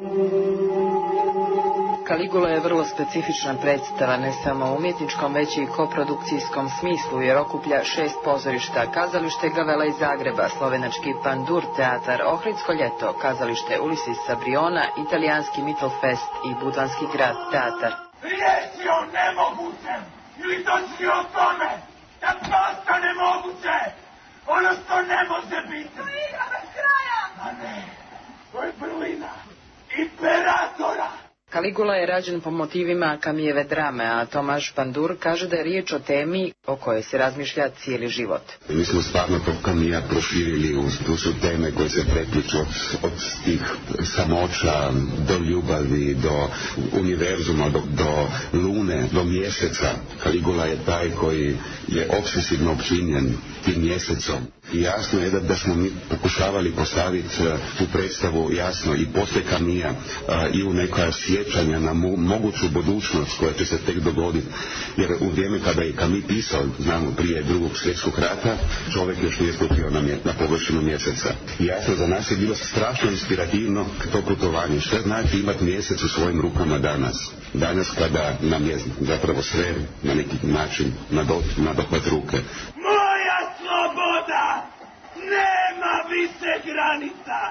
Kaligula je vrlo specifična predstava, ne samo u umjetničkom, već i koprodukcijskom smislu, jer okuplja 6 pozorišta: kazalište Gavela iz Zagreba, slovenački Pandur teatar, Ohridsko ljeto, kazalište Ulises sa Briona, italijanski Mittelfest i budvanski Grad teatar. Riječi o nemogućem ili točni o tome da postane moguće ono što ne može biti. To je igra bez kraja! A ne, to je vrlina imperatora. Kaligula je rađen po motivima Camijeve drame, a Tomaš Pandur kaže da je riječ o temi o kojoj se razmišlja cijeli život. Mi smo stvarno to Camija proširili, tu su teme koje se prepliču od tih samoća do ljubavi, do univerzuma, do lune, do mjeseca. Kaligula je taj koji je obsesivno opčinjen tim mjesecom. I jasno je da smo mi pokušavali postaviti tu predstavu jasno i poslije Camija i u neka sjećanja na moguću budućnost koja će se tek dogoditi. Jer u vrijeme kada je Camille pisao, znamo prije Drugog svjetskog rata, čovjek još nije stupio na površinu mjeseca. I jasno, za nas je bilo strašno inspirativno to putovanje. Što znači imati mjesec u svojim rukama danas? Danas kada nam je zapravo sve na neki način na dohvat ruke. Moja sloboda nema više granica.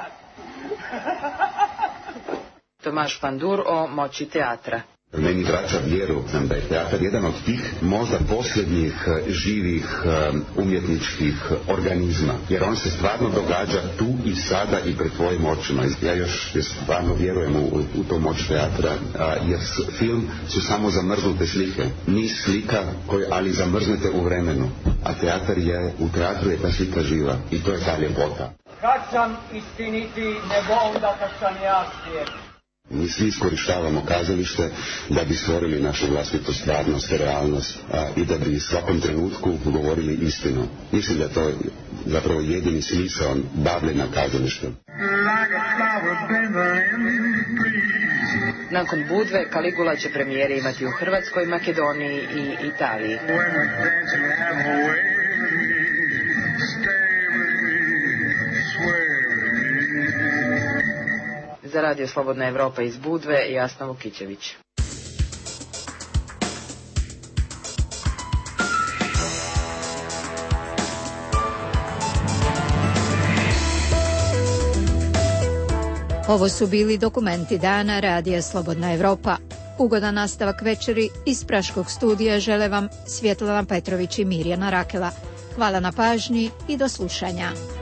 Tomaš Pandur o moći teatra. Meni vraća vjeru da je teatar jedan od tih možda posljednjih živih umjetničkih organizma, jer on se stvarno događa tu i sada i pred tvojim očima. Ja još stvarno vjerujem u to moć teatra, jer film su samo zamrznute slike, niz slika koje ali zamrznete u vremenu, a u teatru je ta slika živa i to je ta ljepota. Kad sam istiniti, nego onda kad sam ja svijet. Mi svi iskorištavamo kazalište da bi stvorili našu vlastitu stvarnost, realnost i da bi svakom trenutku govorili istinu. Mislim da je to zapravo jedini smisao bavljenja kazalištem. Nakon Budve, Kaligula će premijere imati u Hrvatskoj, Makedoniji i Italiji. Za Radio Slobodna Evropa iz Budve, Jasna Vukičević. Ovo su bili dokumenti dana Radija Slobodna Evropa. Ugodan nastavak večeri iz Praškog studija žele vam Svjetlana Petrović i Mirjana Rakela. Hvala na pažnji i do slušanja.